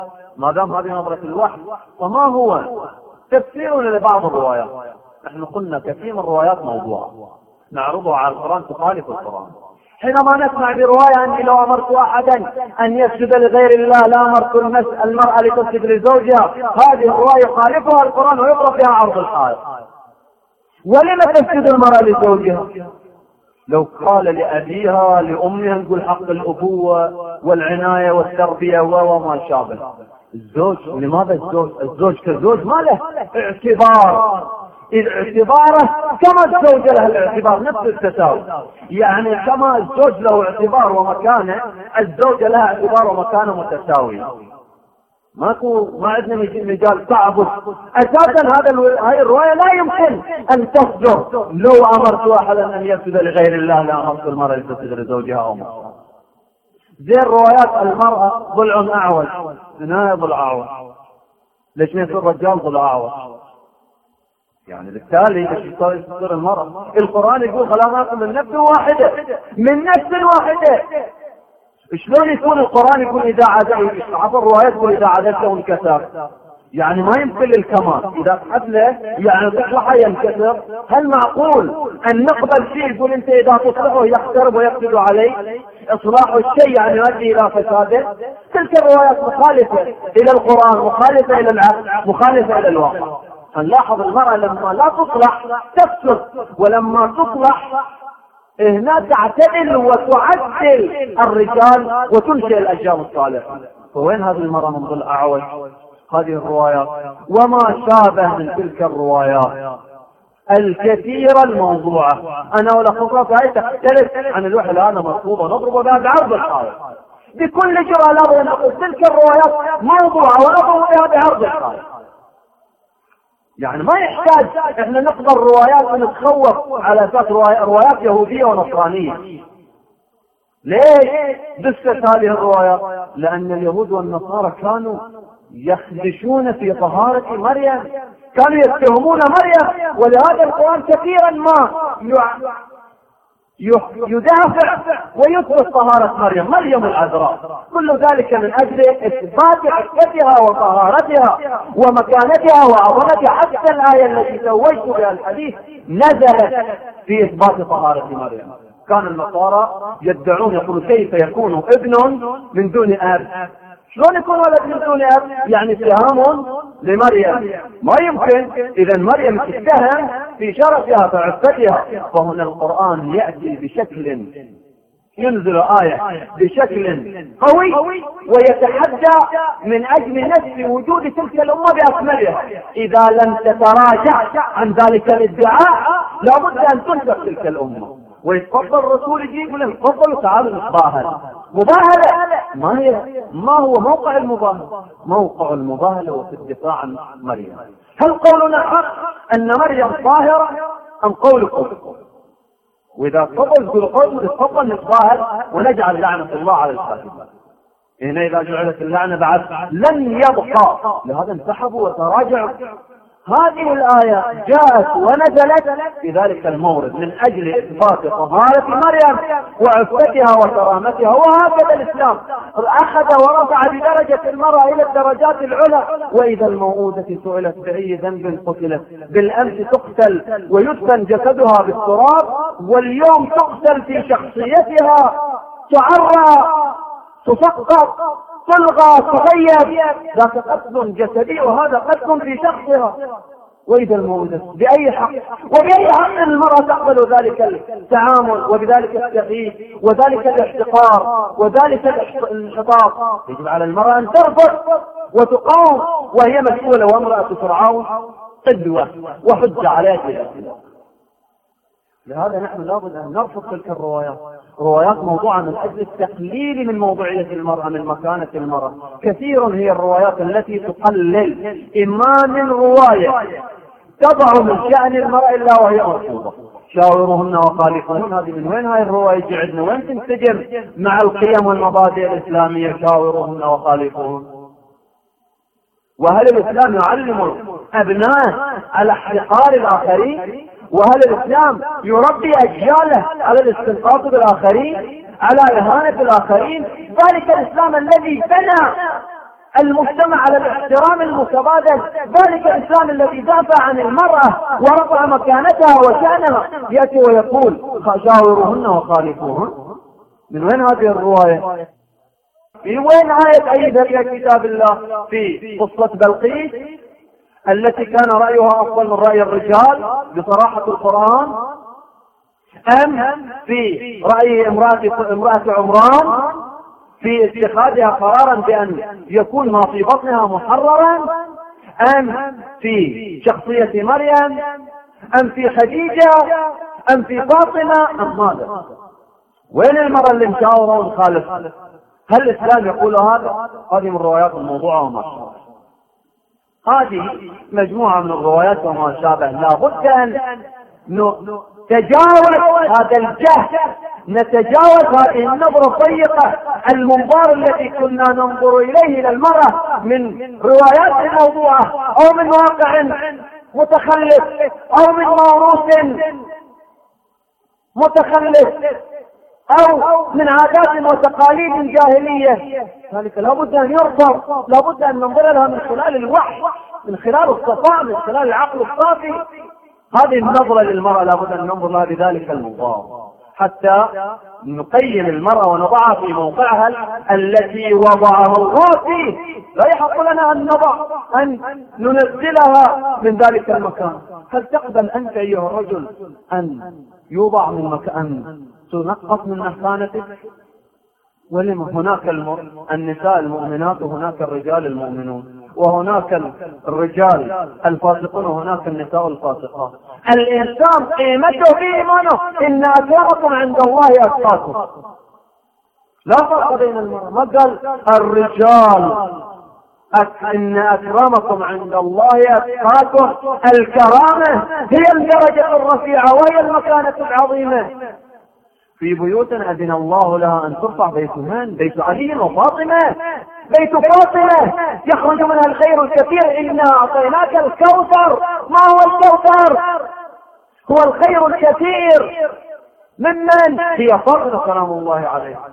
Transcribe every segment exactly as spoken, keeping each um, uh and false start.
ما دام هذه نظرة الوحي، وما هو تفسير لبعض الروايات؟ نحن قلنا كثير من الروايات موضوعة نعرضها على القرآن تخالف القرآن. حينما نسمع برواية أني لو أمرت أحدا أن يسجد لغير الله لا أمرت المرأة لتسجد لزوجها، هذه الرواية يخالفها القرآن ويضرب بها عرض الحائط. ولما تسجد المرأة لزوجها؟ لو قال لأبيها لأمها نقول حق الأبوة والعناية والتربية وما شابه. الزوج لماذا الزوج؟ الزوج كالزوج ما له اعتبار، إذ اعتباره كما الزوج له الاعتبار نفس التساوي، يعني كما الزوج له اعتبار ومكانه الزوجة لها اعتبار ومكانه متساوي. ماكو ما عندنا مجال تعبد اساسا. هذا هاي الروايه لا يمكن ان تصدر لو امرت احدا ان يسجد لغير الله لا امرت المراه ان تسجد لزوجها او مرأة. زي الروايات المراه ضلع اعوج، ثنايا ضلع اعوج، ليش ما يصير الرجال ضلع اعوج؟ يعني بالتالي ايش تصير المراه؟ القران يقول خلقناكم من نفس واحده، من نفس واحده. شلون يكون القرآن يكون إذا عدل عبر الروايات يقول إذا عدلته انكسر؟ يعني ما يمكن للكمال إذا حدله يعني تصلحه ينكسر. هل معقول أن نقبل شيء يقول أنت إذا تصلحه يخترب ويقصد عليه؟ إصلاح الشيء يعني يؤدي إلى فساده. تلك الروايات مخالفة إلى القرآن، مخالفة إلى العقل، مخالفة إلى الواقع. فنلاحظ المرأة لما لا تصلح تفسد، ولما تصلح هنا تعتدل وتعدل الرجال وتنشئ الأجيال الصالحة. فوين هذه المرأة من ضلع أعوج؟ هذه الروايات وما شابه من تلك الروايات الكثيرة الموضوعة. أنا ولا خطرة هاي تختلف عن الوحي الآن مرفوضة نضرب بها بعرض الحائط بكل جرأة. لا نقول تلك الروايات موضوعة ونضرب بها بعرض الحائط. يعني ما يحتاج احنا نقبل روايات ونتخوف على اساس روايات يهودية ونصرانية. ليش دست هذه الروايات؟ لان اليهود والنصارى كانوا يخدشون في طهارة مريم، كانوا يتهمون مريم، ولهذا القرآن كثيرا ما يدافع ويثبت طهارة مريم، مريم العذراء. كل ذلك من أجل إثبات عفتها وطهارتها ومكانتها وعظمتها. حتى الآية التي توجت بها الحديث نزلت في إثبات طهارة مريم. كان النصارى يدعون يقولون كيف يكون ابن من دون أب؟ شلون يكون ولد من دون أب؟ يعني اتهام لمريم ما يمكن. إذا مريم تتهم في شرفها وعفتها. فهنا القرآن يأتي بشكل ينزل آية بشكل قوي ويتحدى من أجل نفس وجود تلك الأمة بأكملها. إذا لم تتراجع عن ذلك الادعاء لابد أن تنسف تلك الأمة. ويتفضل الرسول يجي يقول لهم تفضلوا تعالوا نتباهل. مباهلة ما هي؟ ما هو موقع المباهلة؟ موقع المباهلة وفي الدفاع عن مريم. هل قولنا حق أن مريم طاهرة أم قولكم؟ وإذا تفضل يقول قول تفضل نتباهل ونجعل لعنة الله على الكاذبين. هنا إذا جعلت اللعنة بعد لن يبقى، لهذا انسحبوا وتراجعوا. هذه الآية جاءت ونزلت في ذلك المورد من أجل إثبات طهارة مريم وعفتها وكرامتها. وهكذا الإسلام أخذ ورفع بدرجة المرأة إلى الدرجات العلى. وإذا الموءودة سئلت بأي ذنب قتلت، بالأمس تقتل ويدفن جسدها بالتراب، واليوم تقتل في شخصيتها، تعرى، تسقط، تلغى، تغيب. ذاك قتل جسدي وهذا قتل في شخصها. وإذا الموءودة بأي حق وبأي حق المرأة تقبل ذلك التعامل وبذلك التغييب وذلك الاحتقار وذلك الانحطاط؟ يجب على المرأة أن ترفض وتقاوم وهي مسؤولة. وامرأة فرعون قدوة وحجة عليها. لهذا نحن لابد أن نرفض تلك الروايات، روايات موضوعة من أجل التقليل من موضوعية المرأة، من مكانة المرأة. كثير هي الروايات التي تقلل. إما من رواية تضع من شأن المرأة إلا وهي مرفوضة، شاورهن وخالفوهن. هذه من وين هاي الرواية جعلنا؟ وين تنسجم مع القيم والمبادئ الإسلامية؟ شاورهن وخالفوهن. وهل الإسلام يعلم أبنائه على احتقار الآخرين؟ وهل الإسلام يربي أجياله على الاستنقاص بالآخرين، على إهانة الآخرين؟ ذلك الإسلام الذي بنى المجتمع على الاحترام المتبادل. ذلك الإسلام الذي دافع عن المرأة ورفع مكانتها وشأنها يأتي ويقول شاوروهن وخالفوهن. من وين هذه الرواية؟ من وين آية أيدها في كتاب الله في قصة بلقيس التي كان رأيها أفضل من رأي الرجال بصراحة القرآن؟ أم في رأي امرأة, امرأة عمران في اتخاذها قرارا بأن يكون ما في بطنها محررا؟ أم في شخصية مريم؟ أم في خديجة؟ أم في فاطمة؟ أم ماذا؟ وين المرأة اللي مشاورة ونخالف؟ هل الإسلام يقول هذا؟ هذه من روايات الموضوع وما شابه. هذه مجموعة من الروايات وما شابه. لا بد أن نتجاوز هذا الجهل، نتجاوز هذه النظرة الضيقة المنظار التي كنا ننظر إليه إلى المرأة من روايات موضوعة أو من واقع متخلف أو من موروث متخلف أو من عادات وتقاليد جاهلية. ذلك لابد أن يرفض، لابد أن ننظر لها من خلال الوحي، من خلال الصفاء، من خلال العقل الصافي. هذه النظرة للمرأة لابد أن ننظر لها بذلك المنظار حتى نقيم المرأة ونضعها في موقعها التي وضعها الله فيه. لا يحق لنا أن نضع أن ننزلها من ذلك المكان. هل تقبل أنت أيها الرجل أن يوضع من مكان تنقص من مكانتك؟ ولم هناك النساء المؤمنات وهناك الرجال المؤمنون، وهناك الرجال الفاسقون وهناك النساء الفاسقات. الإنسان قيمته في إيمانه إن أكرمكم عند الله أتقاكم. لا فرق بين المرأة. ما قال الرجال إن أكرمكم عند الله أتقاكم. الكرامة هي الدرجة الرفيعة وهي المكانة العظيمة. في بيوت أذن الله لها أن ترفع بيتهن، بيت علي وفاطمة، بيت فاطمة يخرج منها الخير الكثير. إنا أعطيناك الكوثر. ما هو الكوثر؟ هو الخير الكثير. ممن؟ هي فاطمة سلام الله عليها.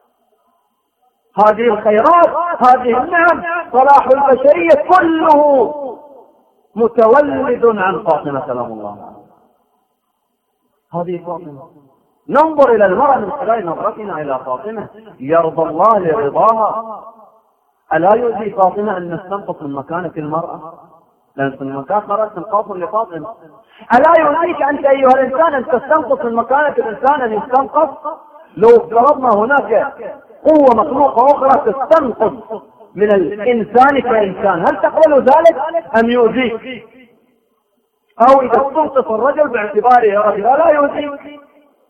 هذه الخيرات، هذه النعم، صلاح البشرية كله متولد عن فاطمة سلام الله عليها. هذه فاطمة. ننظر إلى المرأة من خلال نظرتنا إلى فاطمة. يرضى الله لرضاها. ألا يؤذي فاطمة أن نستنقص من مكانة المرأة؟ لأن من مكانة المرأة تنقص لفاطمة. ألا يؤذيك أنت أيها الإنسان أن تستنقص من مكانة الإنسان أن يستنقص؟ لو افترضنا هناك قوة مخلوقة أخرى تستنقص من الإنسان كإنسان، هل تقبل ذلك أم يؤذيك؟ أو إذا استنقص الرجل باعتباره رجل ألا يؤذيك؟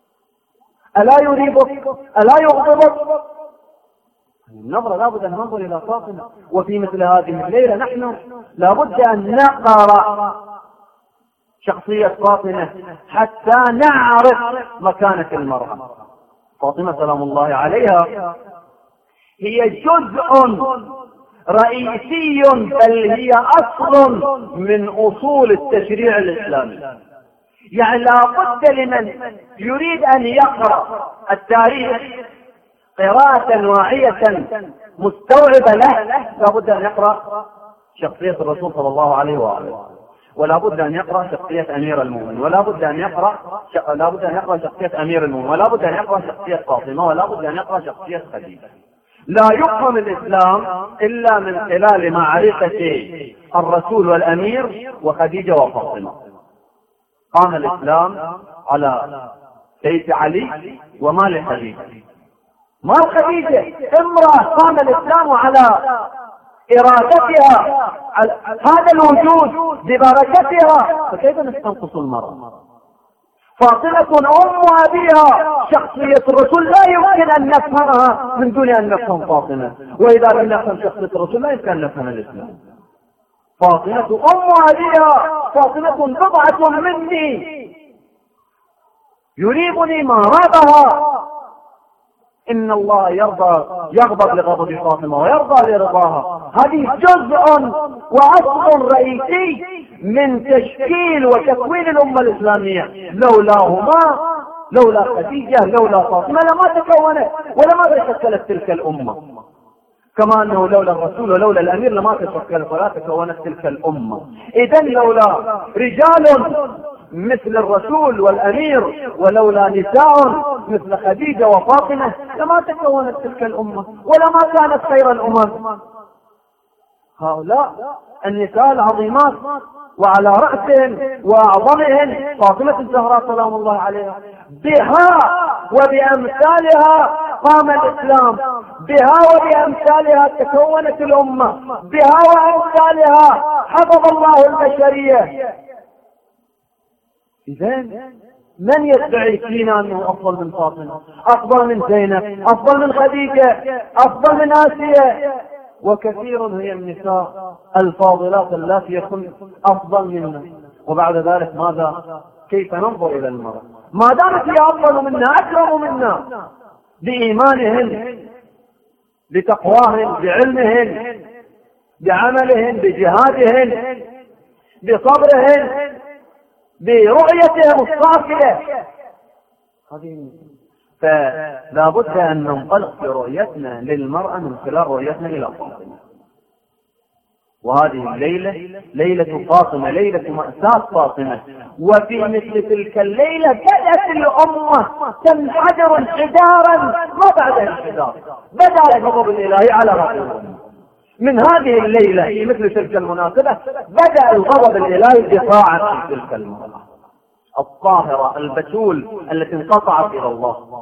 ألا يريبك؟ ألا يغضبك؟ النظرة لابد أن ننظر إلى فاطمة. وفي مثل هذه الليلة نحن لابد أن نقرأ شخصية فاطمة حتى نعرف مكانة المرأة. فاطمة سلام الله عليها هي جزء رئيسي، بل هي أصل من أصول التشريع الإسلامي. يعني لا بد لمن يريد أن يقرأ التاريخ قراءة واعية مستوعبة له لا بد أن يقرأ شخصية الرسول صلى الله عليه وآله، ولا بد أن يقرأ شخصية أمير المؤمنين، ولا بد أن يقرأ ش... لا بد أن يقرأ شخصية أمير المؤمنين، ولا بد أن يقرأ شخصية فاطمة، ولا بد أن يقرأ شخصية خديجة. لا يفهم الإسلام إلا من خلال معرفة الرسول والأمير وخديجة وفاطمة. قام الإسلام على سيف علي ومال خديجة. مال خديجة امرأة قام الإسلام على إرادتها، هذا الوجود ببركتها، فكيف نستنقص المرأة؟ فاطمة أم أبيها، شخصية الرسول لا يمكن أن نفهمها من دون أن نفهم فاطمة، وإذا لم نفهم شخصية الرسول لا يمكن أن نفهم الإسلام. فاطمة أم أبيها، فاطمة بضعة مني يريبني ما رابها. إن الله يرضى يغضب لغضب فاطمة ويرضى لرضاها. هذه جزء وأصل رئيسي من تشكيل وتكوين الأمة الإسلامية. لولاهما، لولا خديجة، لولا فاطمة لما تكونت ولما تشكلت تلك الأمة. كما أنه لولا الرسول ولولا الأمير لما تشكلت ولا تكونت تلك الأمة. إذن لولا رجال مثل الرسول والأمير ولولا نساء مثل خديجة وفاطمة لما تكونت تلك الأمة ولما كانت خير الأمم. هؤلاء النساء العظيمات وعلى رأسهم وأعظمهم فاطمة الزهراء سلام الله عليها، بها وبأمثالها قام الإسلام، بها وبأمثالها تكونت الأمة، بها وأمثالها حفظ الله البشرية. إذن من يدعي فينا أنه أفضل من فاطمة، أفضل من زينب، أفضل من خديجة، أفضل من آسيا؟ وكثير هي النساء الفاضلات التي يكون أفضل منا. وبعد ذلك ماذا؟ كيف ننظر إلى المرأة ما دامت هي أفضل منا أكرم منا بإيمانهن بتقواهن بعلمهن بعملهن بجهادهن بصبرهن برؤيتهم الصافية. هذه فلا بد أن ننطلق في رؤيتنا للمرأة من خلال رؤيتنا إلى فاطمة. وهذه الليلة ليلة فاطمة، ليلة مأساة فاطمة. وفي مثل تلك الليلة بدأت الأمة تنحدر انحدارا ما بعد انحدار، بدأ الغضب الإلهي على رأس الأمة. من هذه الليلة في مثل تلك المناسبة بدأ الغضب الإلهي دفاعا عن تلك المرأة الطاهرة البتول التي انقطعت إلى الله.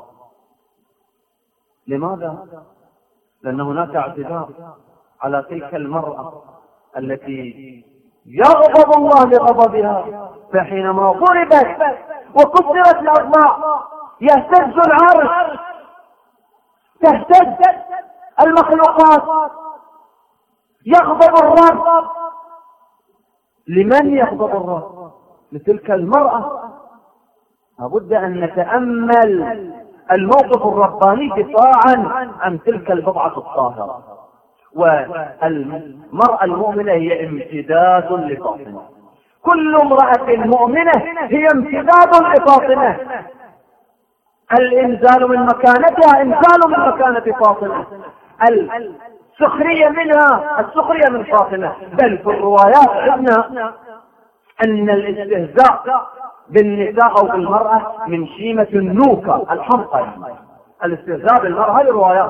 لماذا؟ لأن هناك اعتذار على تلك المرأة التي يغضب الله لغضبها، فحينما ضربت وكسرت الأضلاع يهتز العرش، تهتز المخلوقات، يغضب الرب. لمن يغضب الرب؟ لتلك المرأة. لابد أن نتأمل الموقف الرباني دفاعا عن تلك البضعة الطاهرة. والمرأة المؤمنة هي امتداد لفاطمة، كل امرأة مؤمنة هي امتداد لفاطمة. الإنزال من مكانتها إنزال من مكانة فاطمة، السخرية منها السخرية من فاطمة. بل في الروايات عندنا أن الاستهزاء بالنساء أو بالمرأة من شيمة النوكة الحمقى. الاستهزاء بالمرأة هذه الروايات،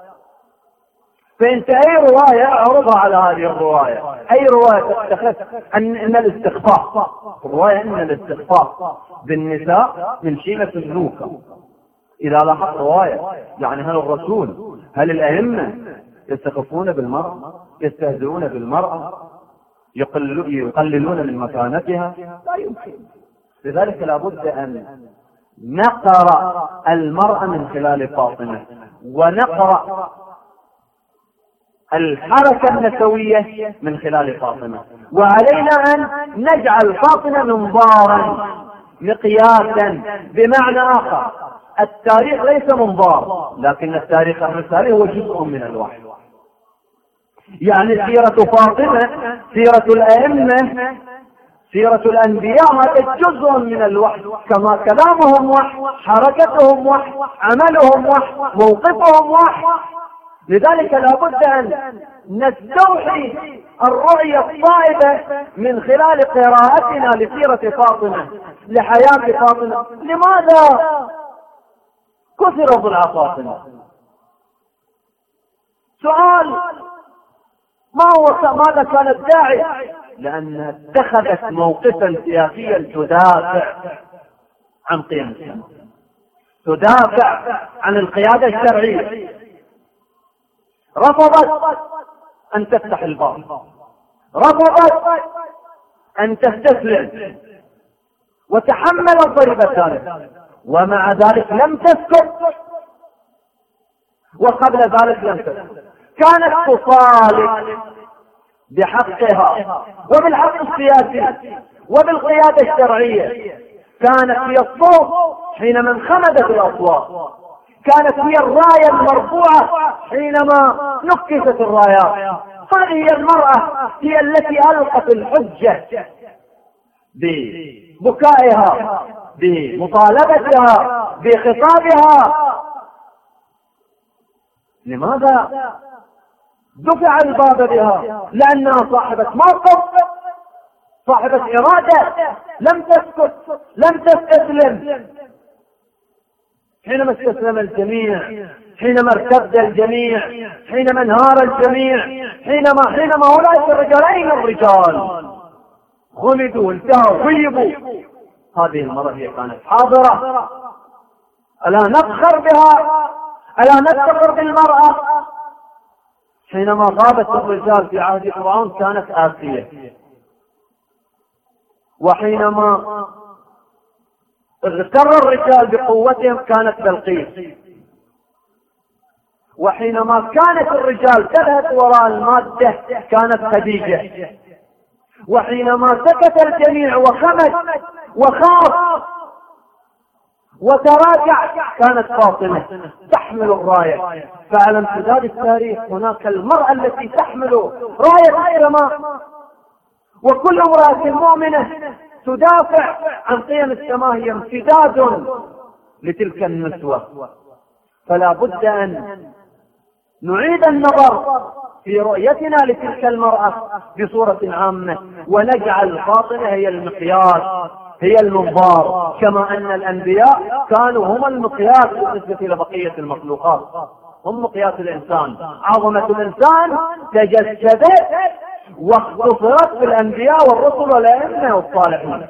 فانت اي رواية اعرضها على هذه الرواية. اي رواية تتخذ ان, إن الاستخفاف، رواية ان الاستخفاف بالنساء من شيمة النوكة. اذا لاحظت رواية يعني هل الرسول هل الائمة يستخفون بالمرأة، يستهزئون بالمرأة، يقللون من مكانتها؟ لا يمكن. لذلك لابد ان نقرأ المرأة من خلال فاطمة، ونقرأ الحركة النسوية من خلال فاطمة. وعلينا أن نجعل فاطمة منظارا مقياسا. بمعنى آخر التاريخ ليس منظار، لكن التاريخ الرسالي هو جزء من الوحي. يعني سيرة فاطمة، سيرة الأئمة، سيرة الأنبياء هذا جزء من الوحي، كما كلامهم وحي، حركتهم وحي، عملهم وحي، موقفهم وحي. لذلك لابد أن نستوحي الرؤية الصائبة من خلال قراءتنا لسيرة فاطمة، لحياة فاطمة. لماذا كثر ضلع فاطمة؟ سؤال. ما هو ماذا كان الداعي؟ لأنها اتخذت موقفا سياسيا تدافع عن قيم الإسلام، تدافع عن القيادة الشرعية. رفضت أن تفتح الباب، رفضت أن تستسلم، وتحملت ضريبة ذلك، ومع ذلك لم تسكت، وقبل ذلك لم تسكت. كانت تصالح بحقها وبالحق السياسي وبالقيادة الشرعية. كانت هي الصوت حينما انخمدت الأصوات، كانت هي الراية المرفوعة حينما نكست الرايات. هذه هي المرأة، هي التي ألقت الحجة ببكائها، بمطالبتها، بخطابها. لماذا؟ دفع الباب بها لأنها صاحبة موقف، صاحبة إرادة، لم تسكت، لم تستسلم. حينما استسلم الجميع، حينما ارتد الجميع، حينما انهار الجميع، حينما حينما أولئك الرجال، أين الرجال؟ خلدوا، انتهوا، غيبوا. هذه المرة هي كانت حاضرة. ألا نفخر بها؟ ألا نفتخر بالمرأة؟ حينما غابت الرجال في عهد فرعون كانت آسية، وحينما اغتر الرجال بقوتهم كانت بلقيس، وحينما كانت الرجال تذهب وراء المادة كانت خديجة، وحينما سكت الجميع وخمد وخاف وتراجع كانت فاطمة تحمل الراية. فعلى امتداد التاريخ هناك المرأة التي تحمل راية السماء، وكل امرأة مؤمنة تدافع عن قيم السماء هي امتداد لتلك النسوة. فلا بد أن نعيد النظر في رؤيتنا لتلك المرأة بصورة عامة، ونجعل فاطمة هي المقياس، هي المنظار، كما أن الأنبياء كانوا هم المقياس بالنسبة لبقية المخلوقات، هم مقياس الإنسان. عظمة الإنسان تجسدت واختصرت بالأنبياء والرسل والأئمة والصالحين.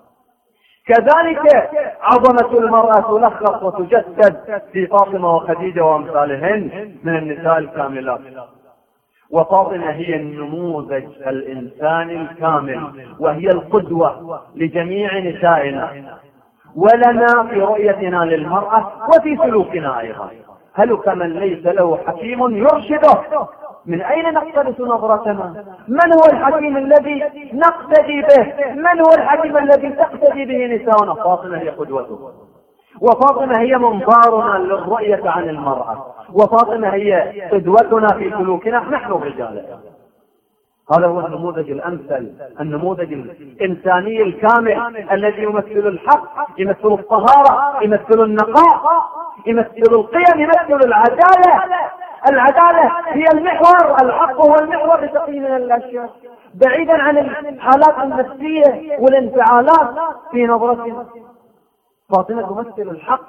كذلك عظمة المرأة تلخص وتجسد في فاطمة وخديجة وأمثالهن من النساء الكاملات. وفاطمة هي النموذج الإنساني الكامل، وهي القدوة لجميع نسائنا ولنا في رؤيتنا للمرأة وفي سلوكنا أيضا. هلك من ليس له حكيم يرشده. من أين نقتبس نظرتنا؟ من هو الحكيم الذي نقتدي به؟ من هو الحكيم الذي تقتدي به نساؤنا؟ فاطمة هي قدوته، وفاطمة هي منظارنا للرؤية عن المرأة، وفاطمة هي قدوتنا في سلوكنا نحن الرجال. هذا هو النموذج الأمثل، النموذج الإنساني الكامل الذي يمثل الحق، يمثل الطهارة، يمثل النقاء، يمثل القيم، يمثل العدالة. العدالة هي المحور، الحق هو المحور لتقييم الأشياء، بعيدا عن الحالات النفسية والانفعالات في نظرتنا. فاطمة تمثل الحق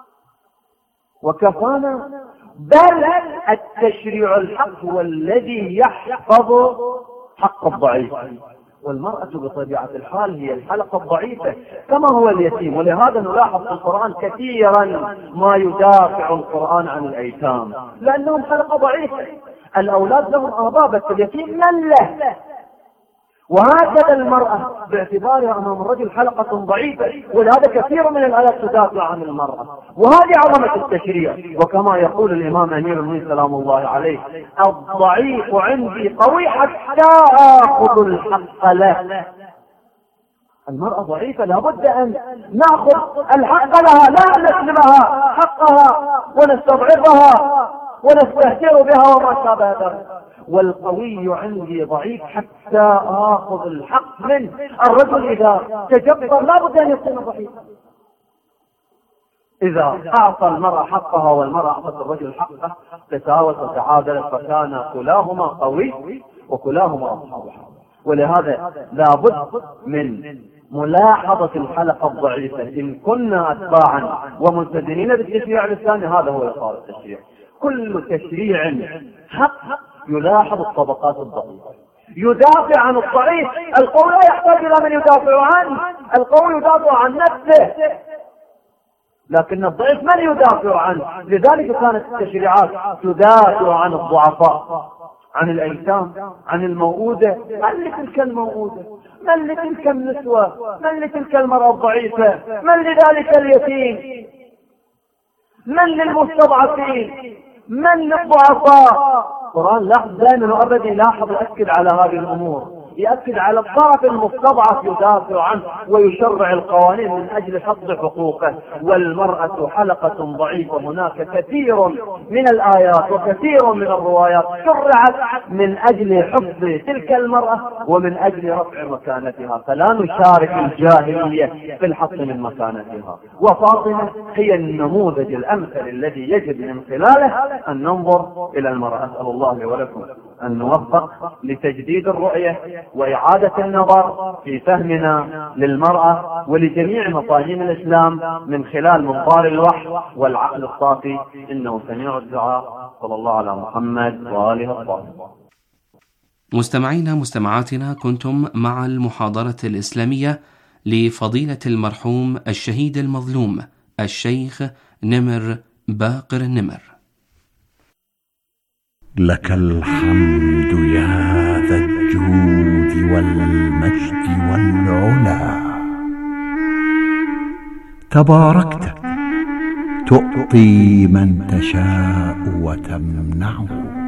وكفانا، بل التشريع الحق هو الذي يحفظ حق الضعيف، والمرأة بطبيعة الحال هي الحلقة الضعيفة كما هو اليتيم. ولهذا نلاحظ في القرآن كثيرا ما يدافع القرآن عن الأيتام، لأنهم حلقة ضعيفة. الأولاد لهم آباء بس اليتيم من له. وهكذا المرأة باعتبارها أمام الرجل حلقة ضعيفة، ولهذا كثير من الآيات تدافع عن المرأة. وهذه عظمة التشريع. وكما يقول الإمام أمير المؤمنين سلام الله عليه: الضعيف عندي قوي حتى آخذ الحق له. المرأة ضعيفة، لابد أن نأخذ الحق لها، لا نسلبها حقها ونستضعفها ونستهتر بها وما شابه ذلك. والقوي عندي ضعيف حتى آخذ الحق منه. الرجل إذا تجبر لابد أن يكون ضعيفا. إذا أعطى المرأة حقها والمرأة أعطت الرجل حقه تساوت وتعادلت، فكان كلاهما قوي وكلاهما أصحاب حق. ولهذا لابد من ملاحظة الحلقة الضعيفة. إن كنا أتباعا وملتزمين بالتشريع الإسلامي هذا هو إطار التشريع. كل تشريع حق يلاحظ الطبقات الضعيفة، يدافع عن الضعيف. القوي لا يحتاج إلى من يدافع عنه، القوي يدافع عن نفسه، لكن الضعيف من يدافع عنه. لذلك كانت التشريعات تدافع عن الضعفاء، عن الأيتام، عن الموؤودة. من لتلك الموؤودة؟ من لتلك النسوة؟ من لتلك المرأة الضعيفة؟ من لذلك اليتيم؟ من للمستضعفين؟ من للضعفاء؟ القرآن لاحظ دائما وابدا يلاحظ يأكد على هذه الأمور، يأكد على الطرف المستضعف يدافع عنه ويشرع القوانين من أجل حفظ حقوقه. والمرأة حلقة ضعيفة. هناك كثير من الآيات وكثير من الروايات شرعت من أجل حفظ تلك المرأة ومن أجل رفع مكانتها، فلا نشارك الجاهلية في الحط من مكانتها. وفاطمة هي النموذج الأمثل الذي يجب من خلاله أن ننظر إلى المرأة. أسأل الله لي ولكم أن نوفق لتجديد الرؤية وإعادة النظر في فهمنا للمرأة ولجميع مفاهيم الإسلام من خلال منظار الوحي والعقل الصافي، إنه سميع الدعاء. صلى الله على محمد وآله الطاهرين. مستمعينا مستمعاتنا، كنتم مع المحاضرة الإسلامية لفضيلة المرحوم الشهيد المظلوم الشيخ نمر باقر النمر. لك الحمد يا ذا الجود والمجد والعلا، تباركت تؤطي من تشاء وتمنع.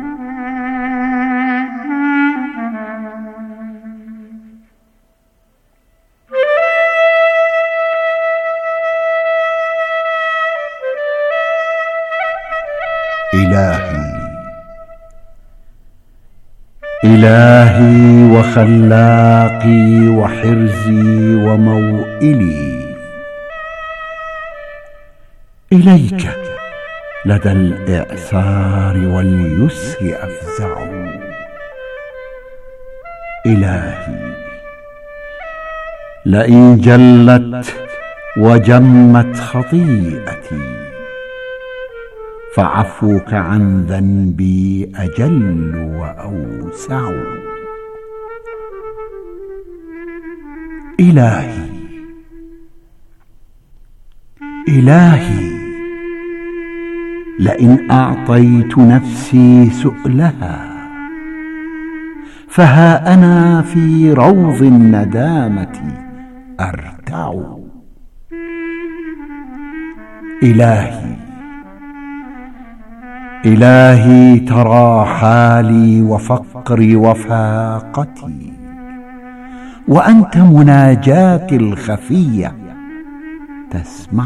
إلهي إلهي وخلاقي وحرزي وموئلي، إليك لدى الإعسار واليسر أفزع. إلهي لئن جلت وجمت خطيئتي فعفوك عن ذنبي أجل وأوسع. إلهي إلهي لئن أعطيت نفسي سؤلها فها أنا في روض الندامة أرتع. إلهي إلهي ترى حالي وفقري وفاقتي، وأنت مناجاتي الخفية تسمع.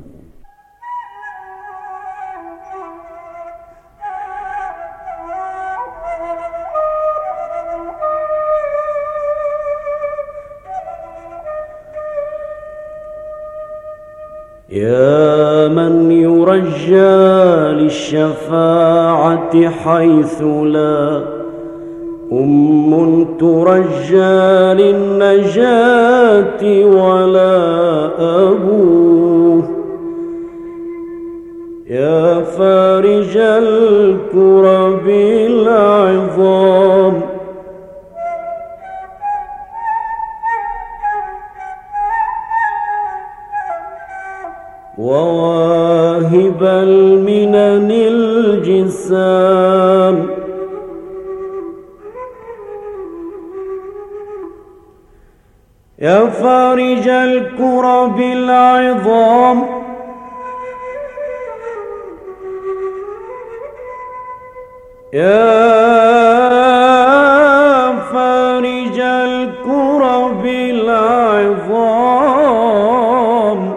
يا من يرجى للشفاعة حيث لا أم ترجى للنجاة ولا أبوه، يا فارج الكرب العظام وواهب المنن الجسام، يا فارج الكرب العظام يا فارج الكرب العظام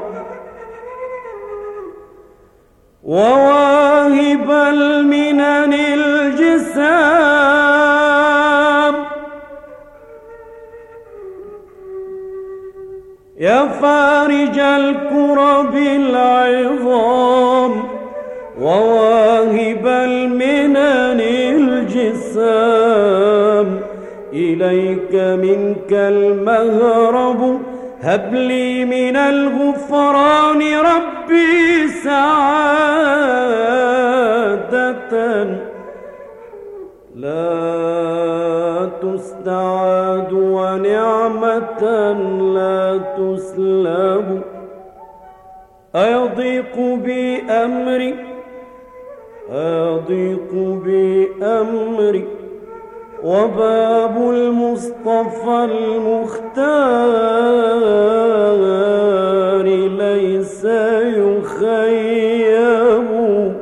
وواهب المنن الجسام، يا فارج الكرب العظام وواهب المنن الجسام، إليك منك المهرب، هب لي من الغفران ربي سعادة لا تستعاد ونعمة لا تسلب. أيضيق بي أمري أيضيق بي أمري وباب المصطفى المختار ليس يخيب.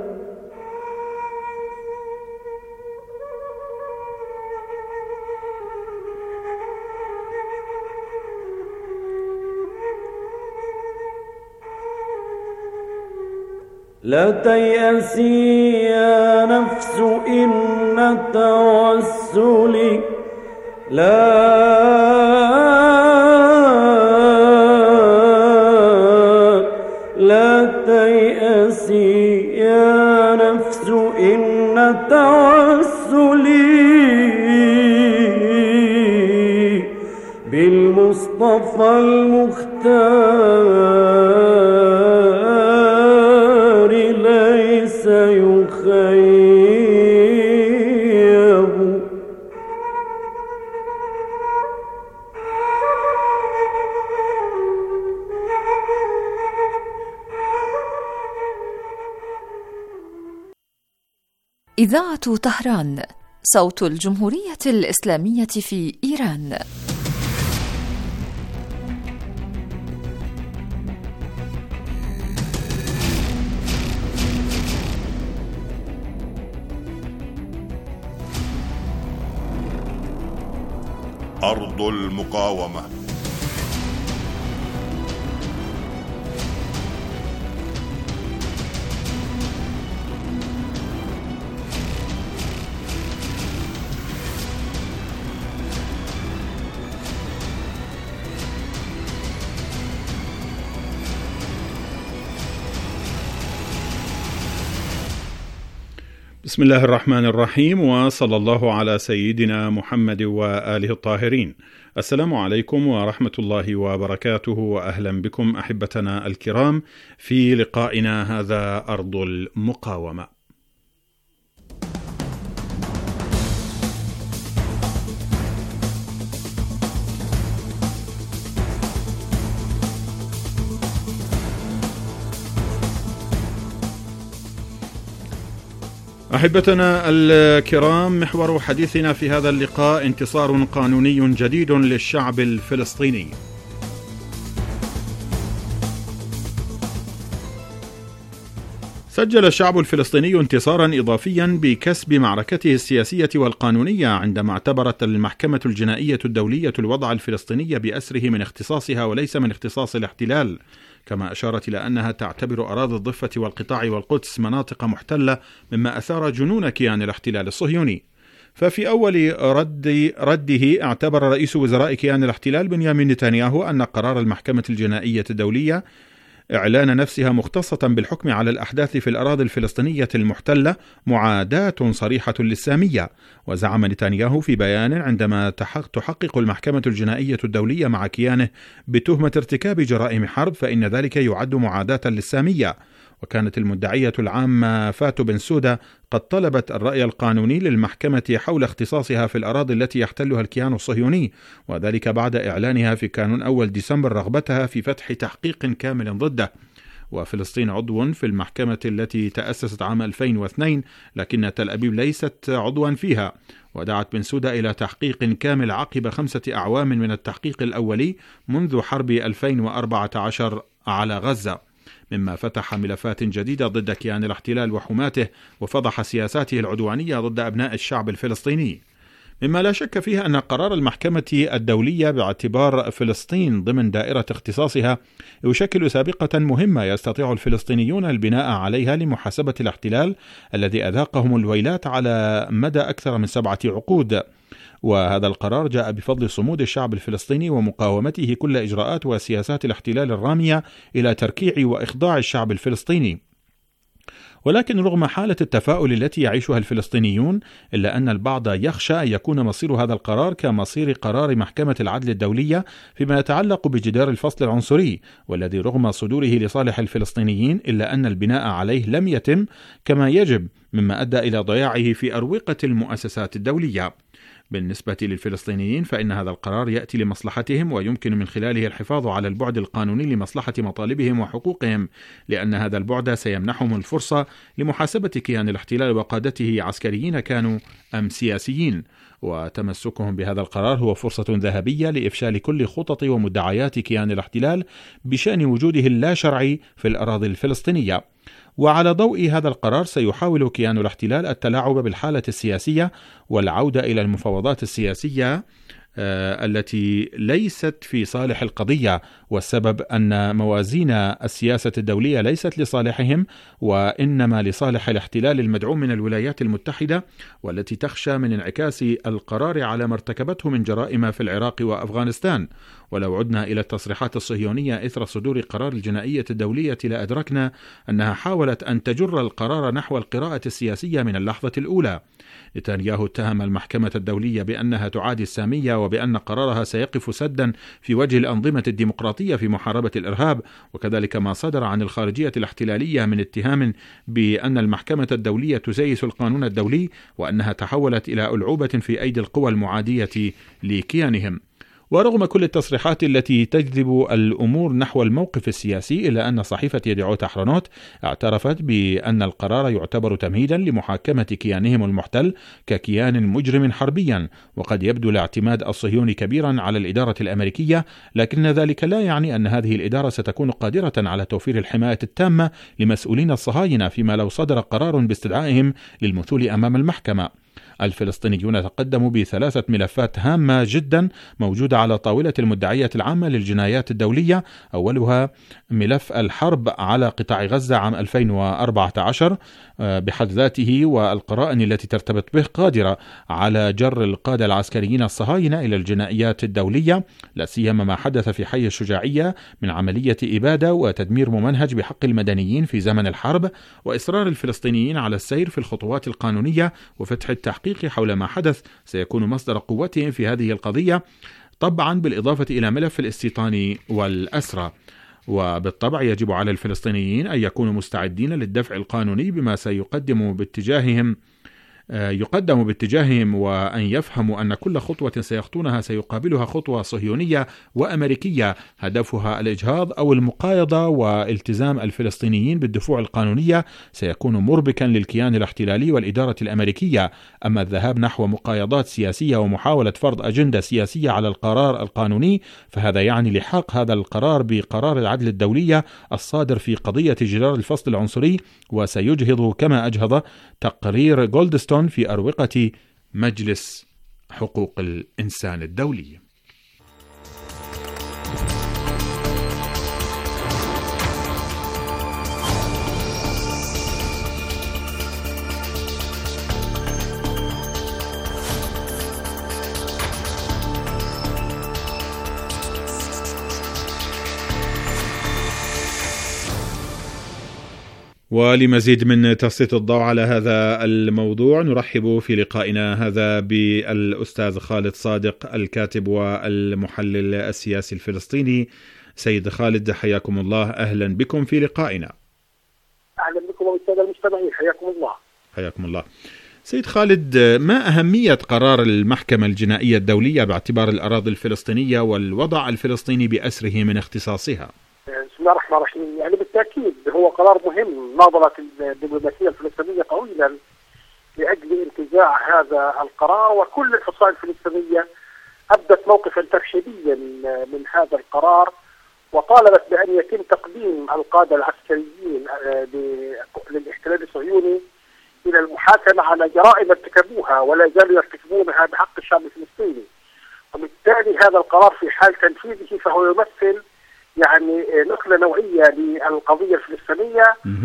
لا تيأسي يا نفس إن توسلي لا لا تيأسي يا نفس إن توسلي المصطفى المختار ليس يخيب. إذاعة طهران، صوت الجمهورية الإسلامية في إيران. أرض المقاومة. بسم الله الرحمن الرحيم، وصلى الله على سيدنا محمد وآله الطاهرين. السلام عليكم ورحمة الله وبركاته، وأهلا بكم أحبتنا الكرام في لقائنا هذا أرض المقاومة. أحبتنا الكرام، محور حديثنا في هذا اللقاء انتصار قانوني جديد للشعب الفلسطيني. سجل الشعب الفلسطيني انتصارا إضافيا بكسب معركته السياسية والقانونية عندما اعتبرت المحكمة الجنائية الدولية الوضع الفلسطيني بأسره من اختصاصها وليس من اختصاص الاحتلال، كما أشارت إلى أنها تعتبر أراضي الضفة والقطاع والقدس مناطق محتلة، مما أثار جنون كيان الاحتلال الصهيوني. ففي أول رد رده اعتبر رئيس وزراء كيان الاحتلال بنيامين نتنياهو أن قرار المحكمة الجنائية الدولية إعلان نفسها مختصة بالحكم على الأحداث في الأراضي الفلسطينية المحتلة معاداة صريحة للسامية. وزعم نتنياهو في بيان عندما تحقق المحكمة الجنائية الدولية مع كيانه بتهمة ارتكاب جرائم حرب فإن ذلك يعد معاداة للسامية. وكانت المدعية العامة فاتو بنسودا قد طلبت الرأي القانوني للمحكمة حول اختصاصها في الأراضي التي يحتلها الكيان الصهيوني، وذلك بعد إعلانها في كانون أول ديسمبر رغبتها في فتح تحقيق كامل ضده. وفلسطين عضو في المحكمة التي تأسست عام ألفين واثنين، لكن تل أبيب ليست عضوا فيها. ودعت بنسودا إلى تحقيق كامل عقب خمسة أعوام من التحقيق الأولي منذ حرب ألفين وأربعة عشر على غزة، مما فتح ملفات جديدة ضد كيان الاحتلال وحماته، وفضح سياساته العدوانية ضد أبناء الشعب الفلسطيني، مما لا شك فيه أن قرار المحكمة الدولية باعتبار فلسطين ضمن دائرة اختصاصها يشكل سابقة مهمة يستطيع الفلسطينيون البناء عليها لمحاسبة الاحتلال الذي أذاقهم الويلات على مدى أكثر من سبعة عقود. وهذا القرار جاء بفضل صمود الشعب الفلسطيني ومقاومته كل إجراءات وسياسات الاحتلال الرامية إلى تركيع وإخضاع الشعب الفلسطيني. ولكن رغم حالة التفاؤل التي يعيشها الفلسطينيون، إلا أن البعض يخشى أن يكون مصير هذا القرار كمصير قرار محكمة العدل الدولية فيما يتعلق بجدار الفصل العنصري، والذي رغم صدوره لصالح الفلسطينيين إلا أن البناء عليه لم يتم كما يجب، مما أدى إلى ضياعه في أروقة المؤسسات الدولية. بالنسبة للفلسطينيين فإن هذا القرار يأتي لمصلحتهم، ويمكن من خلاله الحفاظ على البعد القانوني لمصلحة مطالبهم وحقوقهم، لأن هذا البعد سيمنحهم الفرصة لمحاسبة كيان الاحتلال وقادته عسكريين كانوا أم سياسيين. وتمسكهم بهذا القرار هو فرصة ذهبية لإفشال كل خطط ومدعيات كيان الاحتلال بشأن وجوده اللا شرعي في الأراضي الفلسطينية. وعلى ضوء هذا القرار سيحاول كيان الاحتلال التلاعب بالحالة السياسية والعودة إلى المفاوضات السياسية آه التي ليست في صالح القضية، والسبب أن موازين السياسة الدولية ليست لصالحهم، وإنما لصالح الاحتلال المدعوم من الولايات المتحدة، والتي تخشى من انعكاس القرار على ما ارتكبته من جرائم في العراق وأفغانستان. ولو عدنا إلى التصريحات الصهيونية إثر صدور قرار الجنائية الدولية لأدركنا أنها حاولت أن تجر القرار نحو القراءة السياسية من اللحظة الأولى. نتنياهو اتهم المحكمة الدولية بأنها تعادي السامية وبأن قرارها سيقف سدا في وجه الأنظمة الديمقراطية في محاربة الإرهاب، وكذلك ما صدر عن الخارجية الاحتلالية من اتهام بأن المحكمة الدولية تزيس القانون الدولي، وأنها تحولت إلى ألعوبة في أيدي القوى المعادية لكيانهم. ورغم كل التصريحات التي تجذب الأمور نحو الموقف السياسي، إلا أن صحيفة يدعوت أحرنوت اعترفت بأن القرار يعتبر تمهيدا لمحاكمة كيانهم المحتل ككيان مجرم حربيا. وقد يبدو الاعتماد الصهيوني كبيرا على الإدارة الأمريكية، لكن ذلك لا يعني أن هذه الإدارة ستكون قادرة على توفير الحماية التامة لمسؤولين الصهاينة فيما لو صدر قرار باستدعائهم للمثول أمام المحكمة. الفلسطينيون تقدموا بثلاثة ملفات هامة جدا موجودة على طاولة المدعية العامة للجنايات الدولية، أولها ملف الحرب على قطاع غزة عام ألفين وأربعة عشر بحد ذاته، والقرائن التي ترتبط به قادرة على جر القادة العسكريين الصهاينة إلى الجنائيات الدولية، لا سيما ما حدث في حي الشجاعية من عملية إبادة وتدمير ممنهج بحق المدنيين في زمن الحرب، وإصرار الفلسطينيين على السير في الخطوات القانونية وفتح التحقيق حول ما حدث سيكون مصدر قوتهم في هذه القضية، طبعا بالإضافة إلى ملف الاستيطان والأسرى. وبالطبع يجب على الفلسطينيين أن يكونوا مستعدين للدفع القانوني بما سيقدم باتجاههم يقدم باتجاههم، وأن يفهموا أن كل خطوة سيخطونها سيقابلها خطوة صهيونية وأمريكية هدفها الإجهاض أو المقايضة، والتزام الفلسطينيين بالدفوع القانونية سيكون مربكا للكيان الاحتلالي والإدارة الأمريكية. أما الذهاب نحو مقايضات سياسية ومحاولة فرض أجندة سياسية على القرار القانوني فهذا يعني لحاق هذا القرار بقرار العدل الدولية الصادر في قضية جرار الفصل العنصري، وسيجهض كما أجهض تقرير جولدستون في أروقة مجلس حقوق الإنسان الدولي. ولمزيد من تسليط الضوء على هذا الموضوع نرحب في لقائنا هذا بالأستاذ خالد صادق الكاتب والمحلل السياسي الفلسطيني. سيد خالد حياكم الله، أهلا بكم في لقائنا. أهلا بكم والسادة المستمعين، حياكم الله. حياكم الله. سيد خالد، ما أهمية قرار المحكمة الجنائية الدولية باعتبار الأراضي الفلسطينية والوضع الفلسطيني بأسره من اختصاصها؟ بسم الله الرحمن الرحيم. يعني بالتأكيد هو قرار مهم. ناظرت الدبلوماسية الفلسطينية طويلا لأجل انتزاع هذا القرار، وكل الفصائل الفلسطينية أبدت موقفا ترحيبيا من هذا القرار، وطالبت بأن يتم تقديم القادة العسكريين للاحتلال الصهيوني إلى المحاكمة على جرائم ارتكبوها ولا زالوا يرتكبونها بحق الشعب الفلسطيني. وبالتالي هذا القرار في حال تنفيذه فهو يمثل يعني نقلة نوعية للقضية الفلسطينية،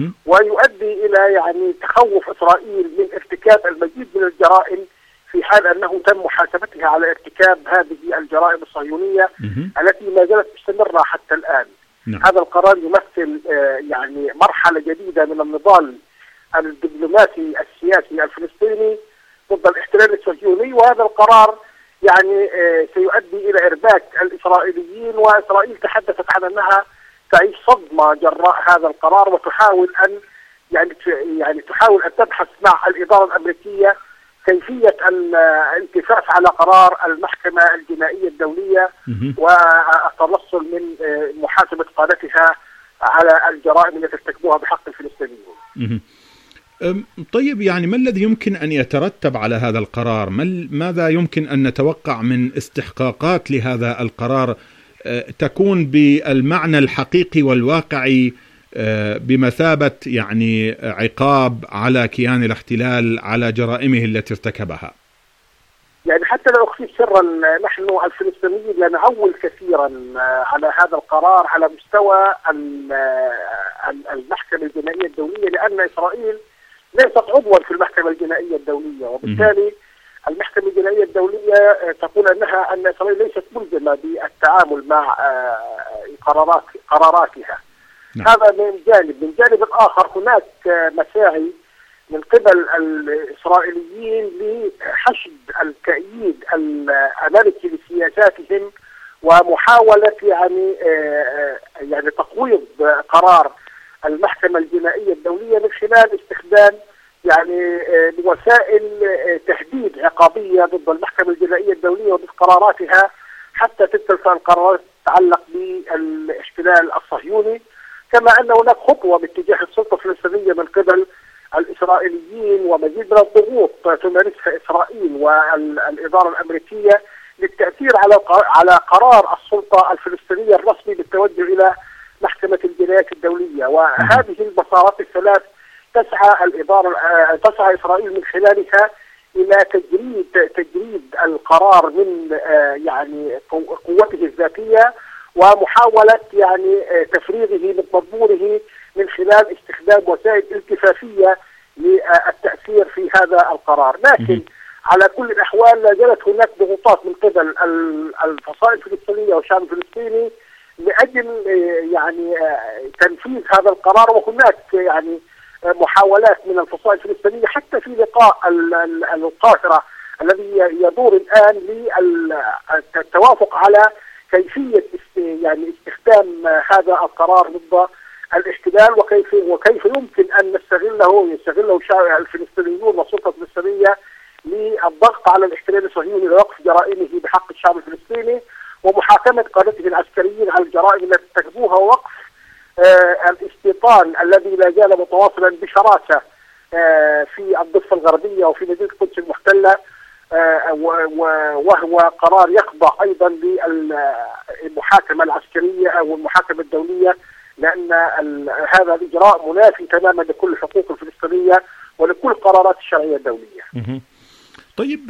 ويؤدي إلى يعني تخوف إسرائيل من ارتكاب المزيد من الجرائم في حال أنه تم محاسبتها على ارتكاب هذه الجرائم الصهيونية التي ما زالت مستمرة حتى الآن. نعم. هذا القرار يمثل يعني مرحلة جديدة من النضال الدبلوماسي السياسي الفلسطيني ضد الاحتلال الصهيوني، وهذا القرار يعني سيؤدي إلى إرباك الإسرائيليين، وإسرائيل تحدثت عن أنها تعيش صدمة جراء هذا القرار، وتحاول أن يعني يعني تحاول أن تبحث مع الإدارة الأمريكية كيفية الالتفاف على قرار المحكمة الجنائية الدولية والتنصل من محاسبة قادتها على الجرائم التي ارتكبوها بحق الفلسطينيين. طيب، يعني ما الذي يمكن أن يترتب على هذا القرار؟ ماذا يمكن أن نتوقع من استحقاقات لهذا القرار تكون بالمعنى الحقيقي والواقعي بمثابة يعني عقاب على كيان الاحتلال على جرائمه التي ارتكبها؟ يعني حتى لا أخفي سرا، نحن الفلسطينيين لنعول كثيرا على هذا القرار على مستوى المحكمة الجنائية الدولية، لأن إسرائيل ليست عضوا في المحكمة الجنائية الدولية، وبالتالي المحكمة الجنائية الدولية تقول أنها أن إسرائيل ليست ملزمة بالتعامل مع قرارات قراراتها. نعم. هذا من جانب. من جانب آخر هناك مساعي من قبل الإسرائيليين لحشد التأييد الأمريكي لسياساتهم ومحاولة يعني يعني تقويض قرار المحكمة الجنائية الدولية من خلال استخدام يعني وسائل تهديد عقابية ضد المحكمة الجنائية الدولية وضد قراراتها، حتى تلك القرارات تتعلق بالاحتلال الصهيوني. كما أن هناك خطوة باتجاه السلطة الفلسطينية من قبل الإسرائيليين ومزيد من الضغوط تمارسها إسرائيل والإدارة الأمريكية للتأثير على على قرار السلطة الفلسطينية الرسمي بالتوجه إلى محكمة الجنايات الدولية. وهذه المسارات الثلاث تسعى الإدارة تسعى إسرائيل من خلالها إلى تجريد تجريد القرار من يعني قوته الذاتية ومحاولة يعني تفريغه من مضمونه من خلال استخدام وسائل التفافية للتأثير في هذا القرار. لكن على كل الأحوال لا زالت هناك ضغوطات من قبل الفصائل الفلسطينية والشعب الفلسطيني لأجل يعني تنفيذ هذا القرار. وهناك يعني محاولات من الفصائل الفلسطينية حتى في لقاء القاهرة الذي يدور الآن للتوافق على كيفية يعني استخدام هذا القرار ضد الاحتلال وكيف وكيف يمكن أن نستغله يستغله الفلسطينيون والسلطة الفلسطينية للضغط على الاحتلال الصهيوني لوقف جرائمه بحق الشعب الفلسطيني ومحاكمة قادته العسكريين على الجرائم التي ارتكبوها ووقف آه الاستيطان الذي لا زال متواصلا بشراسة آه في الضفة الغربية وفي مدينة القدس المحتلة، آه وهو قرار يخضع أيضا للمحاكمة العسكرية أو المحاكمة الدولية، لأن هذا الإجراء منافي تماما لكل الحقوق الفلسطينية ولكل قرارات الشرعية الدولية. طيب،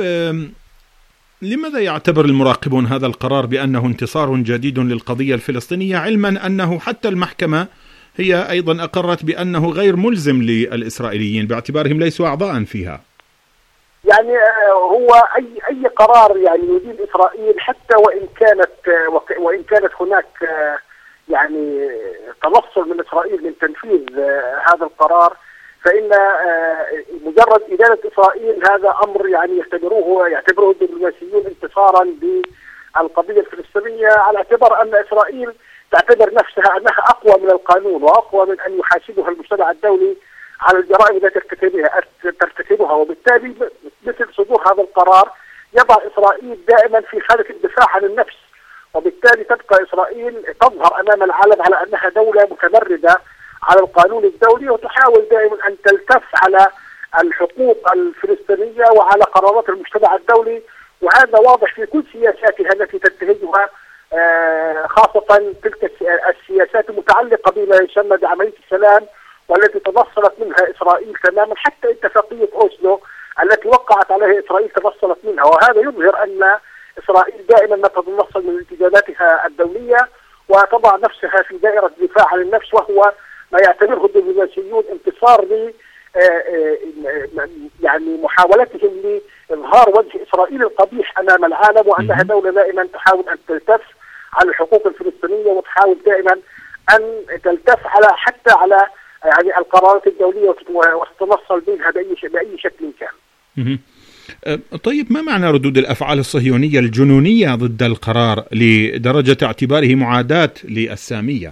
لماذا يعتبر المراقبون هذا القرار بأنه انتصار جديد للقضية الفلسطينية، علما أنه حتى المحكمة هي أيضا أقرت بأنه غير ملزم للإسرائيليين باعتبارهم ليسوا أعضاء فيها؟ يعني هو أي أي قرار يعني يدين إسرائيل حتى وإن كانت وإن كانت هناك يعني تنصل من إسرائيل من تنفيذ هذا القرار، فإن مجرد إدانة إسرائيل هذا أمر يعني يعتبروه يعتبره الدبلوماسيون انتصارا بالقضية الفلسطينية، على اعتبار أن إسرائيل تعتبر نفسها أنها أقوى من القانون وأقوى من أن يحاسبها المجتمع الدولي على الجرائم التي ترتكبها ترتكبها وبالتالي مثل صدور هذا القرار يضع إسرائيل دائما في حالة الدفاع عن النفس، وبالتالي تبقى إسرائيل تظهر أمام العالم على أنها دولة متمردة على القانون الدولي وتحاول دائما أن تلتف على الحقوق الفلسطينية وعلى قرارات المجتمع الدولي، وهذا واضح في كل سياساتها التي تتخذها، خاصة تلك السياسات المتعلقة بما يسمى بعملية السلام والتي تنصلت منها إسرائيل تماما، حتى اتفاقية أوسلو التي وقعت عليها إسرائيل تنصلت منها. وهذا يظهر أن إسرائيل دائما ما تتنصل من التزاماتها الدولية وتضع نفسها في دائرة الدفاع عن النفس، وهو ما يعتبره الدبلوماسيون انتصار ل يعني محاولتهم لإظهار وجه إسرائيل القبيح أمام العالم، وأنها دولة دائما تحاول أن تلتف على الحقوق الفلسطينية وتحاول دائما أن تلتف على حتى على يعني القرارات الدولية وتتنصل منها بأي بأي شكل كان. طيب، ما معنى ردود الأفعال الصهيونية الجنونية ضد القرار لدرجة اعتباره معاداة للسامية؟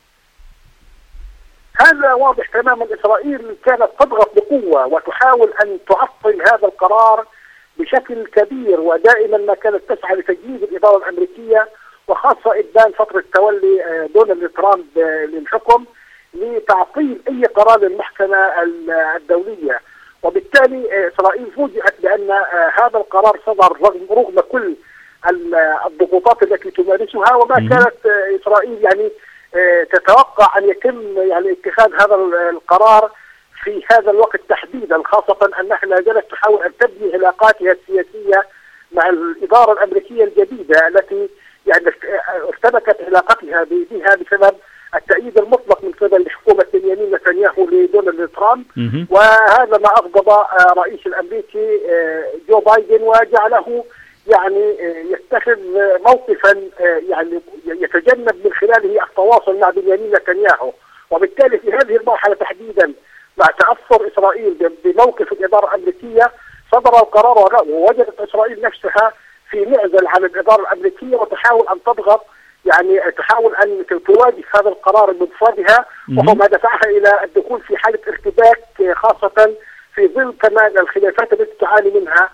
هذا واضح تماما. إسرائيل كانت تضغط بقوة وتحاول أن تعطل هذا القرار بشكل كبير، ودائما ما كانت تسعى لتجنيد الإدارة الأمريكية وخاصة إبان فترة تولي دونالد ترامب للحكم لتعطيل أي قرار للمحكمة الدولية. وبالتالي إسرائيل فوجئت بأن هذا القرار صدر رغم رغم كل الضغوطات التي تمارسها، وما كانت إسرائيل يعني تتوقع أن يتم يعني اتخاذ هذا القرار في هذا الوقت تحديدا، خاصة أنها لا زالت تحاول أن تبني علاقاتها السياسية مع الإدارة الأمريكية الجديدة التي يعني ارتبكت علاقتها بها بسبب التأييد المطلق من قبل حكومة بنيامين نتنياهو لدونالد ترامب، وهذا ما أغضب رئيس الأمريكي جو بايدن وجعله يعني يتخذ موقفا يعني يتجنب من خلاله التواصل مع بنيامين نتنياهو. وبالتالي في هذه المرحلة تحديدا مع تأثر تأثر إسرائيل بموقف الإدارة الأمريكية صدر القرار، ووجدت إسرائيل نفسها في معزل عن الإدارة الأمريكية وتحاول أن تضغط، يعني تحاول أن تواجه هذا القرار بمفردها، وهو ما دفعها إلى الدخول في حالة ارتباك، خاصة في ظل كمان الخلافات التي تعاني منها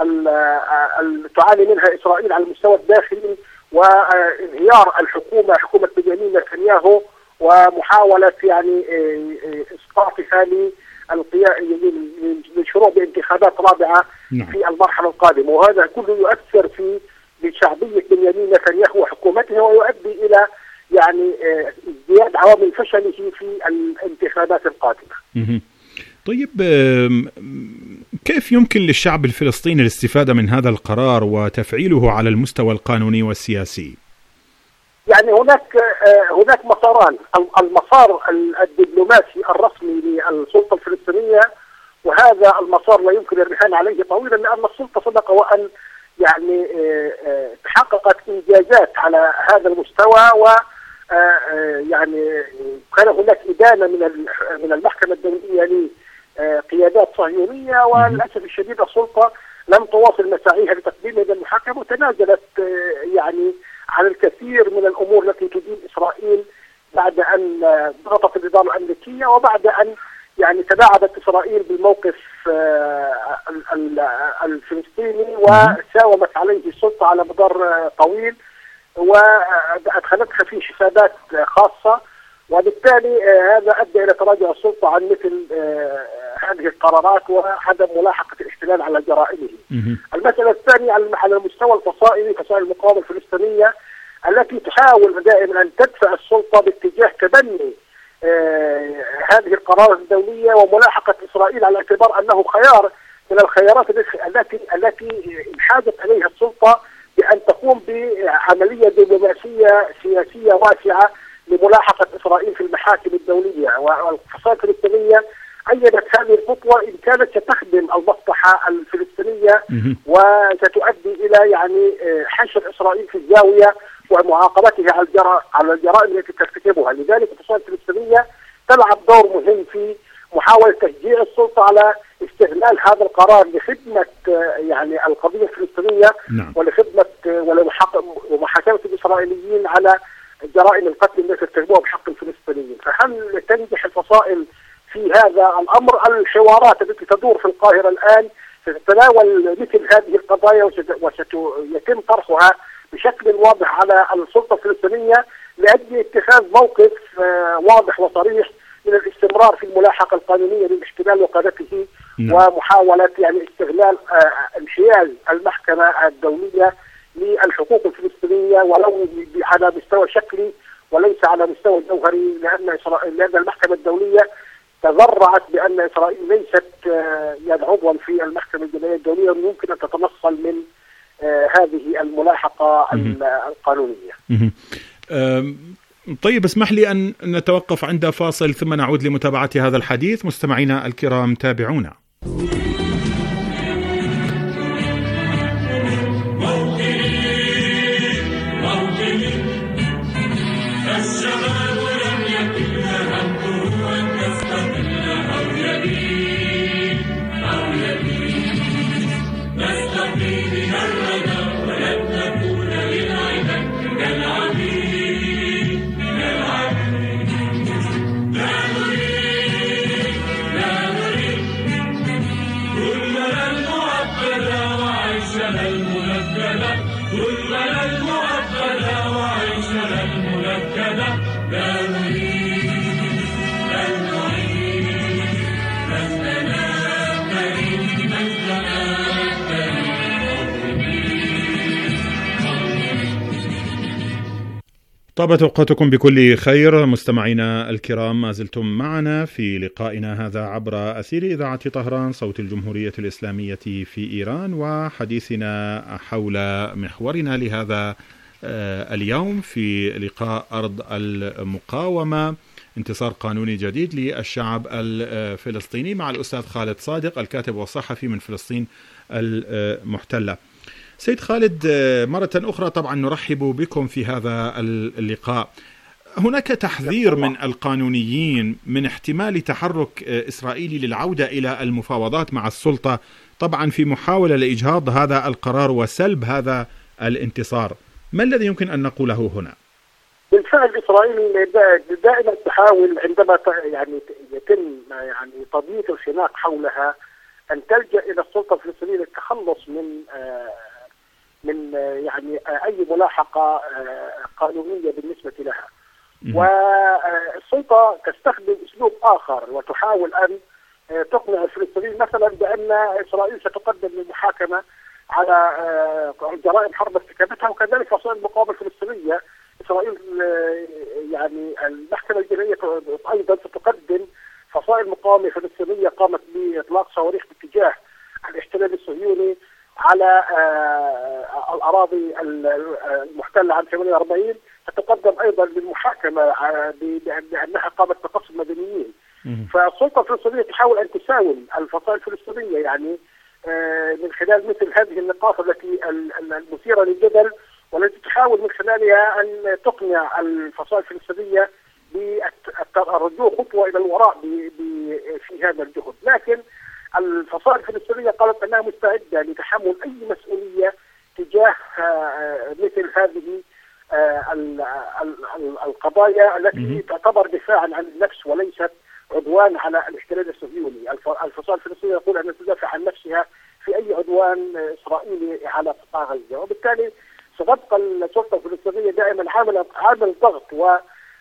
تعاني منها إسرائيل على المستوى الداخلي، وانهيار الحكومة حكومة بنيامين نتنياهو ومحاولة يعني إسقاطها للشروع بانتخابات رابعة في المرحلة القادمة، وهذا كله يؤثر في بشعبية بنيامين نتنياهو وحكومته، ويؤدي إلى يعني ازدياد عوامل فشله في الانتخابات القادمة. طيب، كيف يمكن للشعب الفلسطيني الاستفادة من هذا القرار وتفعيله على المستوى القانوني والسياسي؟ يعني هناك هناك مساران، المسار الدبلوماسي الرسمي للسلطة الفلسطينية، وهذا المسار لا يمكن الرهان عليه طويلا، لأن السلطة سبق وأن يعني تحققت إنجازات على هذا المستوى، و يعني كان هناك إدانة من من المحكمة الدولية لقيادات صهيونية، وللأسف الشديد السلطة لم تواصل مساعيها لتقديم هذه المحاكمة، وتنازلت يعني عن الكثير من الأمور التي تدين إسرائيل بعد أن ضغطت الإدارة الأمريكية، وبعد أن يعني تباعدت إسرائيل بالموقف الفلسطيني وساومت عليه السلطة على مدار طويل، وأدخلتها في حسابات خاصة، وبالتالي هذا أدى إلى تراجع السلطة عن مثل هذه القرارات وعدم ملاحقة الاحتلال على جرائمه. المسألة الثانية على المستوى الفصائلي، فصائل المقاومة الفلسطينية التي تحاول دائما أن تدفع السلطة باتجاه تبني هذه القرارات الدولية وملاحقة إسرائيل على اعتبار أنه خيار من الخيارات التي التي انحازت عليها السلطة بأن تقوم بعملية دبلوماسية سياسية واسعة لملاحقة إسرائيل في المحاكم الدولية. والفصائل الفلسطينية أيدت هذه الخطوة إن كانت ستخدم المصلحة الفلسطينية وستؤدي إلى يعني حشر إسرائيل في الزاوية ومعاقبتها على الجرائم على الجرائم التي ترتكبها. لذلك الفصائل الفلسطينية تلعب دور مهم في محاولة تشجيع السلطة على استغلال هذا القرار لخدمة يعني القضية الفلسطينية نعم. ولخدمة ومحاكمة الإسرائيليين على جرائم القتل التي ارتكبوها بحق الفلسطينيين. فهل تنجح الفصائل في هذا الأمر؟ الحوارات التي تدور في القاهرة الآن ستتناول مثل هذه القضايا وسيتم طرحها بشكل واضح على السلطة الفلسطينية لأجل اتخاذ موقف واضح وصريح من الاستمرار في الملاحقة القانونية للاحتلال وقادته م. ومحاولة يعني استغلال انحياز المحكمة الدولية للحقوق الفلسطينية ولو على مستوى شكلي وليس على مستوى جوهري، لأن إسرائيل لأن المحكمة الدولية تذرعت بأن إسرائيل ليست يعني عضوا في المحكمة الجنائية الدولية ويمكن أن تتنصل من هذه الملاحقة م. القانونية. م. طيب، اسمح لي أن نتوقف عند فاصل ثم نعود لمتابعة هذا الحديث. مستمعينا الكرام تابعونا. طابت أوقاتكم بكل خير. مستمعينا الكرام، ما زلتم معنا في لقائنا هذا عبر أثير إذاعة طهران صوت الجمهورية الإسلامية في إيران، وحديثنا حول محورنا لهذا اليوم في لقاء أرض المقاومة، انتصار قانوني جديد للشعب الفلسطيني، مع الأستاذ خالد صادق الكاتب والصحفي من فلسطين المحتلة. سيد خالد، مرة أخرى طبعا نرحب بكم في هذا اللقاء. هناك تحذير من القانونيين من احتمال تحرك إسرائيل للعودة إلى المفاوضات مع السلطة، طبعا في محاولة لإجهاض هذا القرار وسلب هذا الانتصار. ما الذي يمكن أن نقوله هنا؟ بالفعل إسرائيل دائما تحاول عندما يعني يتم يعني تضييق الخناق حولها أن تلجأ إلى السلطة الفلسطينية للتخلص من من يعني أي ملاحقة قانونية بالنسبة لها. والسلطة تستخدم أسلوب آخر وتحاول أن تقنع الفلسطينيين مثلا بأن إسرائيل ستقدم للمحاكمة على جرائم حرب ارتكبتها، وكذلك فصائل المقاومة الفلسطينية. إسرائيل يعني المحكمة الجنائية أيضا ستقدم فصائل مقاومة فلسطينية قامت بإطلاق صواريخ باتجاه الاحتلال الصهيوني على الأراضي المحتلة عام ثمانية وأربعين، تتقدم أيضا للمحاكمة بأنها قامت بقصف مدنيين. فالسلطة الفلسطينية تحاول أن تساوم الفصائل الفلسطينية يعني من خلال مثل هذه النقاط التي المثيرة للجدل، والتي تحاول من خلالها أن تقنع الفصائل الفلسطينية بالرجوع خطوة إلى الوراء في هذا الجهد. لكن الفصائل الفلسطينية قالت أنها مستعدة لتحمل أي مسؤولية تجاه مثل هذه القضايا التي تعتبر دفاعا عن النفس وليست عدوان على الاحتلال الصهيوني. الفصائل الفلسطينية يقول أنها تدافع عن نفسها في أي عدوان إسرائيلي على قطاع غزة، وبالتالي ستبقى السلطة الفلسطينية دائما عامل عامل ضغط و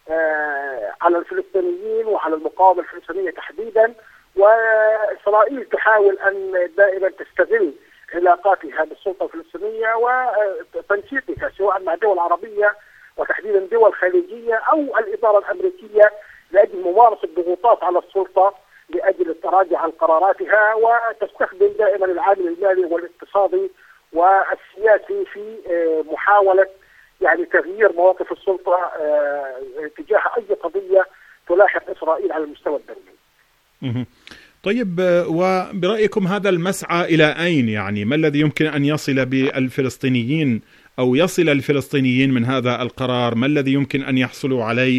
على الفلسطينيين وعلى المقاومة الفلسطينية تحديدا. وإسرائيل تحاول أن دائما تستغل علاقاتها بالسلطة الفلسطينية وتنسيقها سواء مع دول عربية وتحديدا دول خليجية أو الإدارة الأمريكية لأجل ممارسة ضغوطات على السلطة لأجل التراجع عن قراراتها، وتستخدم دائما العامل المالي والاقتصادي والسياسي في محاولة يعني تغيير مواقف السلطة تجاه أي قضية تلاحق إسرائيل على المستوى الدولي. طيب، وبرأيكم هذا المسعى إلى أين؟ يعني ما الذي يمكن أن يصل بالفلسطينيين أو يصل الفلسطينيين من هذا القرار؟ ما الذي يمكن أن يحصلوا عليه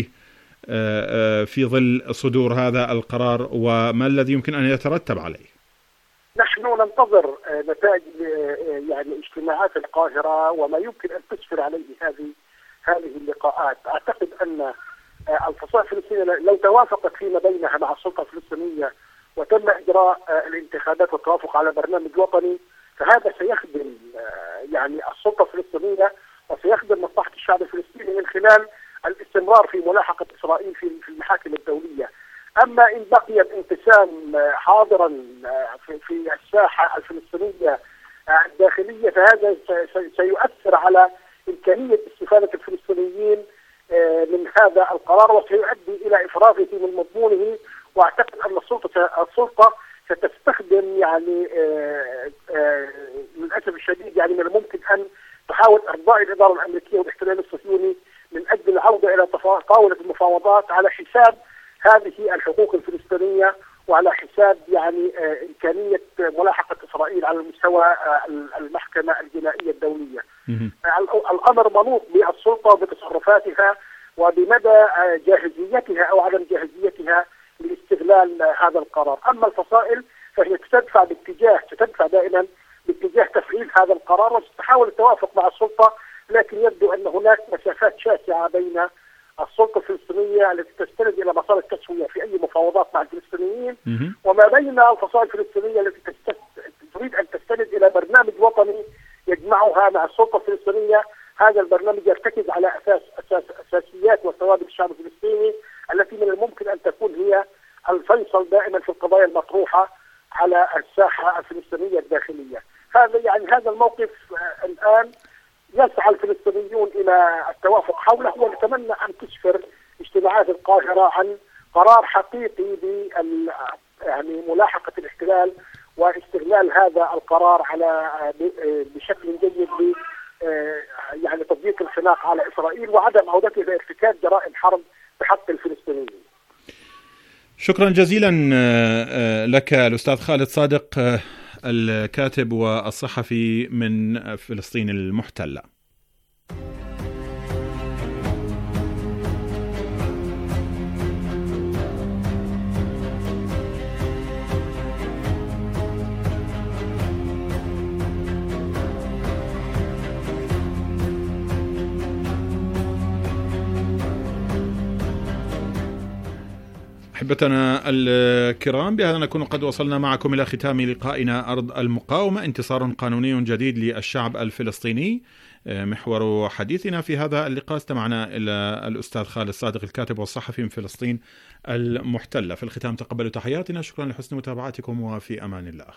في ظل صدور هذا القرار، وما الذي يمكن أن يترتب عليه؟ نحن ننتظر نتائج يعني اجتماعات القاهرة وما يمكن أن تسفر عليه هذه هذه اللقاءات. أعتقد أن الفصائل الفلسطينية لو توافقت فيما بينها مع السلطة الفلسطينية وتم إجراء الانتخابات والتوافق على برنامج وطني، فهذا سيخدم يعني السلطة الفلسطينية وسيخدم مصلحة الشعب الفلسطيني من خلال الاستمرار في ملاحقة إسرائيل في المحاكم الدولية. أما إن بقي الانقسام حاضرا في الساحة الفلسطينية الداخلية فهذا سيؤثر على إمكانية استفادة الفلسطينيين من هذا القرار وسيؤدي إلى إفراغه من مضمونه. واعتقد ان السلطه السلطه ستستخدم يعني للاسف الشديد يعني من الممكن ان تحاول ارضاء الاداره الامريكيه والاحتلال الصهيوني من اجل العوده الى طاوله المفاوضات على حساب هذه الحقوق الفلسطينيه وعلى حساب يعني امكانيه ملاحقه اسرائيل على مستوى المحكمه الجنائيه الدوليه. الامر منوط بالسلطه وبتصرفاتها وبمدى جاهزيتها او عدم جاهزيتها لاستغلال هذا القرار. أما الفصائل فهي ستدفع باتجاه ستدفع دائما باتجاه تفعيل هذا القرار وستحاول التوافق مع السلطة، لكن يبدو أن هناك مسافات شاسعة بين السلطة الفلسطينية التي تستند إلى مسار التسوية في أي مفاوضات مع الفلسطينيين وما بين الفصائل الفلسطينية التي تريد أن تستند إلى برنامج وطني يجمعها مع السلطة الفلسطينية. هذا البرنامج يرتكز على أساس أساس أساسيات وثوابت الشعب الفلسطيني التي من الممكن أن تكون هي الفيصل دائما في القضايا المطروحة على الساحة الفلسطينية الداخلية. هذا يعني هذا الموقف الآن يسعى الفلسطينيون إلى التوافق حوله، ونتمنى أن تسفر اجتماعات القاهرة عن قرار حقيقي ب يعني ملاحقة الاحتلال واستغلال هذا القرار على بشكل جيد ب يعني تضييق الخناق على إسرائيل وعدم عودته لارتكاب جرائم حرب بحق الفلسطينيين. شكرا جزيلا لك الأستاذ خالد صادق، الكاتب والصحفي من فلسطين المحتلة. أحبتنا الكرام، بهذا نكون قد وصلنا معكم إلى ختام لقائنا أرض المقاومة، انتصار قانوني جديد للشعب الفلسطيني. محور حديثنا في هذا اللقاء استمعنا إلى الأستاذ خالد صادق الكاتب والصحفي من فلسطين المحتلة. في الختام تقبلوا تحياتنا، شكرا لحسن متابعتكم وفي أمان الله.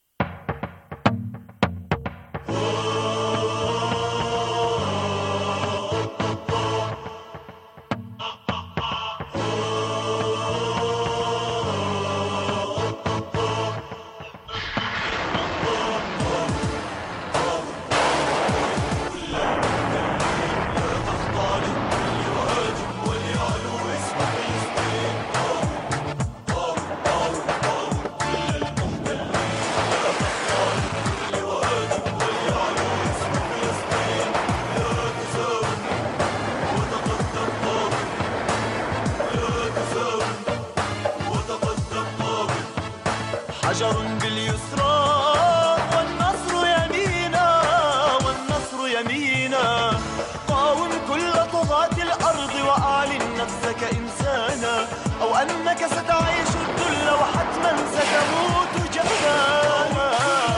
حجر باليسرى والنصر يمينا والنصر يمينا، قاوم كل طغاة الأرض وأعلن نفسك إنسانا، أو أنك ستعيش الذل وحتما ستموت جبانا،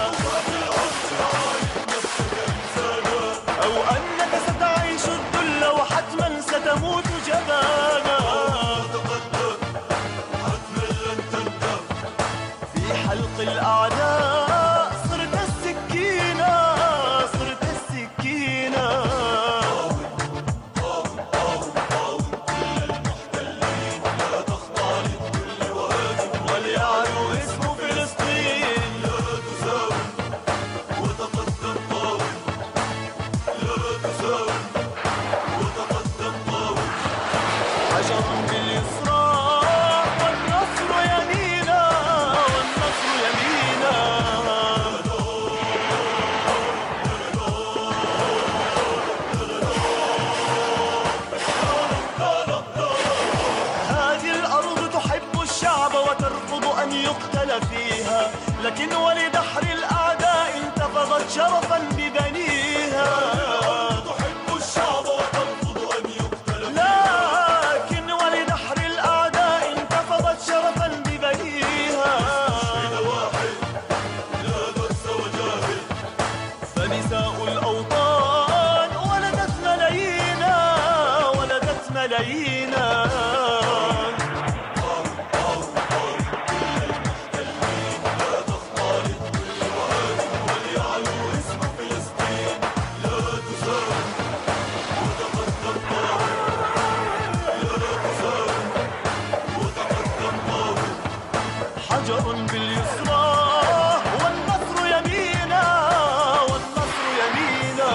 أو أنك ستعيش الذل وحتما ستموت جبانا. حلق الأعداء صرت السكينة صرت السكينة، قاوم قاوم قاوم كل المحتلين، لا تختلط كل واجب وليعلو اسم فلسطين، لا تساوم وتقدم قاوم، لا تساوم وتقدم قاوم. حجر باليسرى والنصر يمينا والنصر يمينا. هذه الأرض تحب الشعب وترفض أن يقتل فيها، لكن ولدحر الأعداء انتفضت شرفا ببنيها. تحب الشعب وترفض أن يقتل فيها، لكن ولدحر الأعداء انتفضت شرفا ببنيها. فنساء الأوطان ولدت ملايينا ولدت ملايينا. حجر باليسرى والنصر يمينا والنصر يمينا.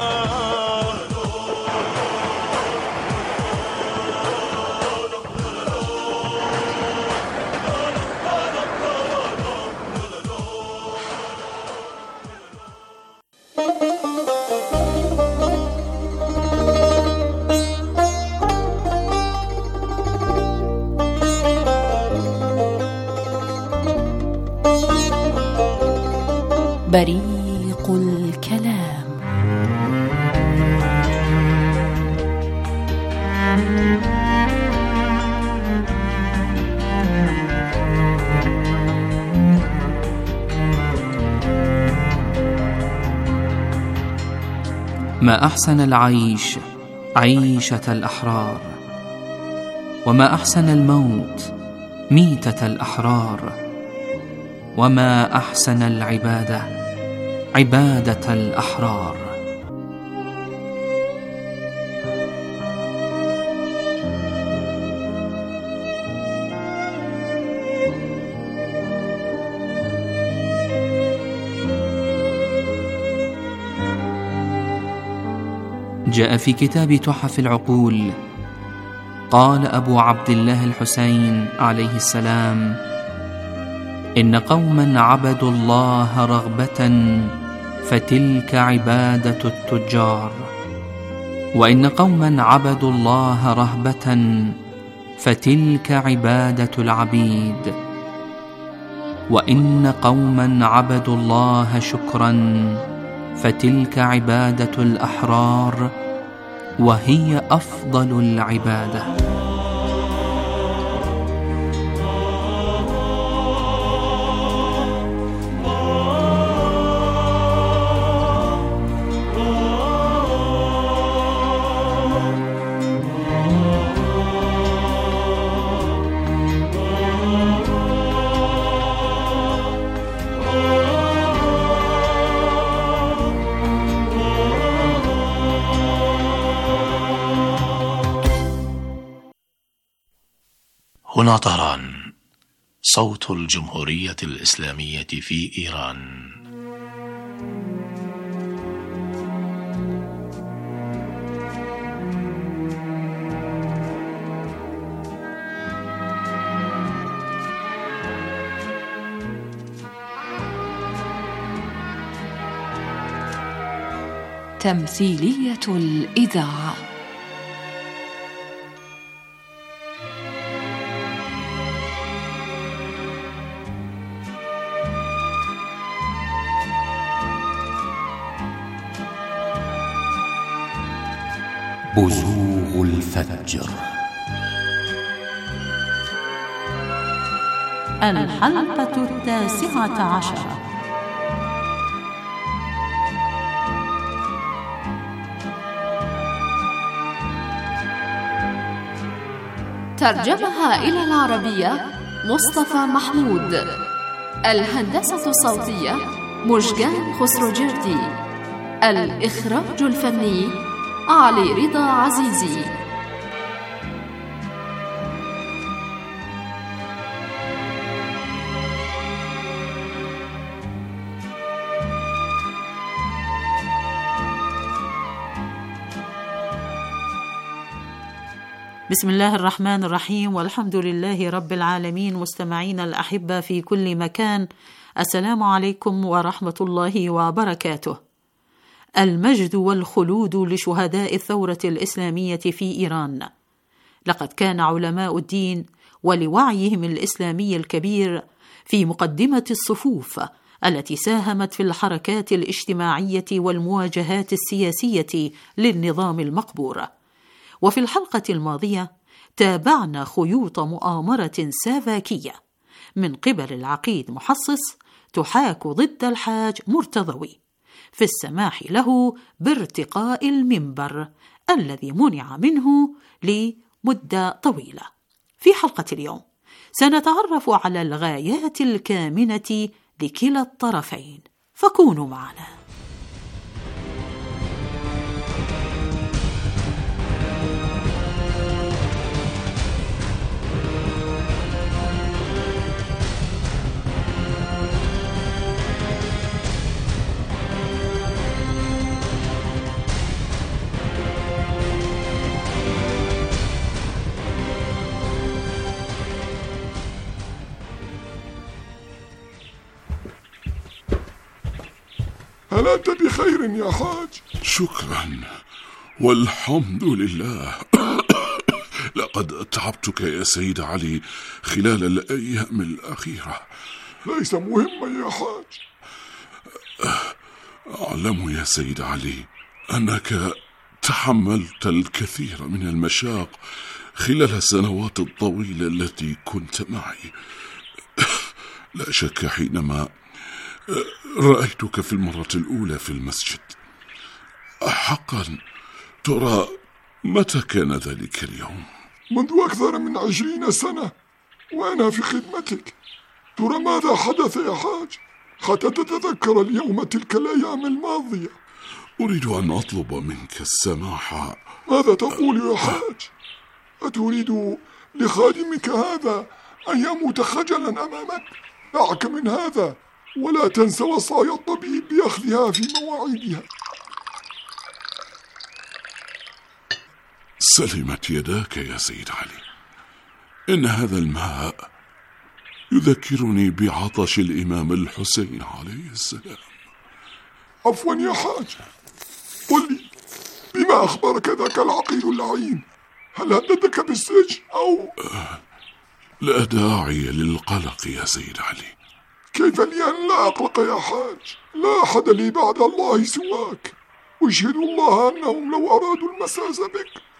بريق الكلام. ما أحسن العيش عيشة الأحرار، وما أحسن الموت ميتة الأحرار، وما أحسن العبادة عبادة الأحرار. جاء في كتاب تحف العقول، قال أبو عبد الله الحسين عليه السلام: إن قوما عبدوا الله رغبة فتلك عبادة التجار، وإن قوما عبدوا الله رهبة فتلك عبادة العبيد، وإن قوما عبدوا الله شكرا فتلك عبادة الأحرار، وهي أفضل العبادة. هنا طهران، صوت الجمهورية الإسلامية في إيران. تمثيلية الإذاعة. بزوغ الفجر. الحلقة التاسعة عشرة. ترجمها إلى العربية مصطفى محمود. الهندسة الصوتية مجدان خسروجردي. الإخراج الفني علي رضا عزيزي. بسم الله الرحمن الرحيم، والحمد لله رب العالمين. مستمعينا الأحبة في كل مكان، السلام عليكم ورحمة الله وبركاته. المجد والخلود لشهداء الثورة الإسلامية في إيران. لقد كان علماء الدين ولوعيهم الإسلامي الكبير في مقدمة الصفوف التي ساهمت في الحركات الاجتماعية والمواجهات السياسية للنظام المقبور. وفي الحلقة الماضية تابعنا خيوط مؤامرة سافاكية من قبل العقيد محصص تحاك ضد الحاج مرتضوي في السماح له بارتقاء المنبر الذي منع منه لمدة طويلة. في حلقة اليوم سنتعرف على الغايات الكامنة لكلا الطرفين، فكونوا معنا. هل أنت بخير يا حاج؟ شكرا والحمد لله. لقد تعبتك يا سيد علي خلال الأيام الأخيرة. ليس مهما يا حاج. أعلم يا سيد علي أنك تحملت الكثير من المشاق خلال السنوات الطويلة التي كنت معي. لا شك حينما رأيتك في المرة الأولى في المسجد. حقا ترى متى كان ذلك اليوم؟ منذ أكثر من عشرين سنة وأنا في خدمتك. ترى ماذا حدث يا حاج حتى تتذكر اليوم تلك الأيام الماضية؟ أريد أن أطلب منك السماح. ماذا تقول يا حاج؟ أتريد لخادمك هذا أن يموت خجلا أمامك؟ دعك من هذا، ولا تنسى وصايا الطبيب بأخذها في مواعيدها. سلمت يداك يا سيد علي. إن هذا الماء يذكرني بعطش الإمام الحسين عليه السلام. عفوا يا حاج، قل لي بما أخبرك ذاك العقيد اللعين؟ هل هددك بالسجن أو؟ أه لا داعي للقلق يا سيد علي. كيف لي أن لا أقلق يا حاج؟ لا أحد لي بعد الله سواك، واشهد الله أنهم لو أرادوا المساس بك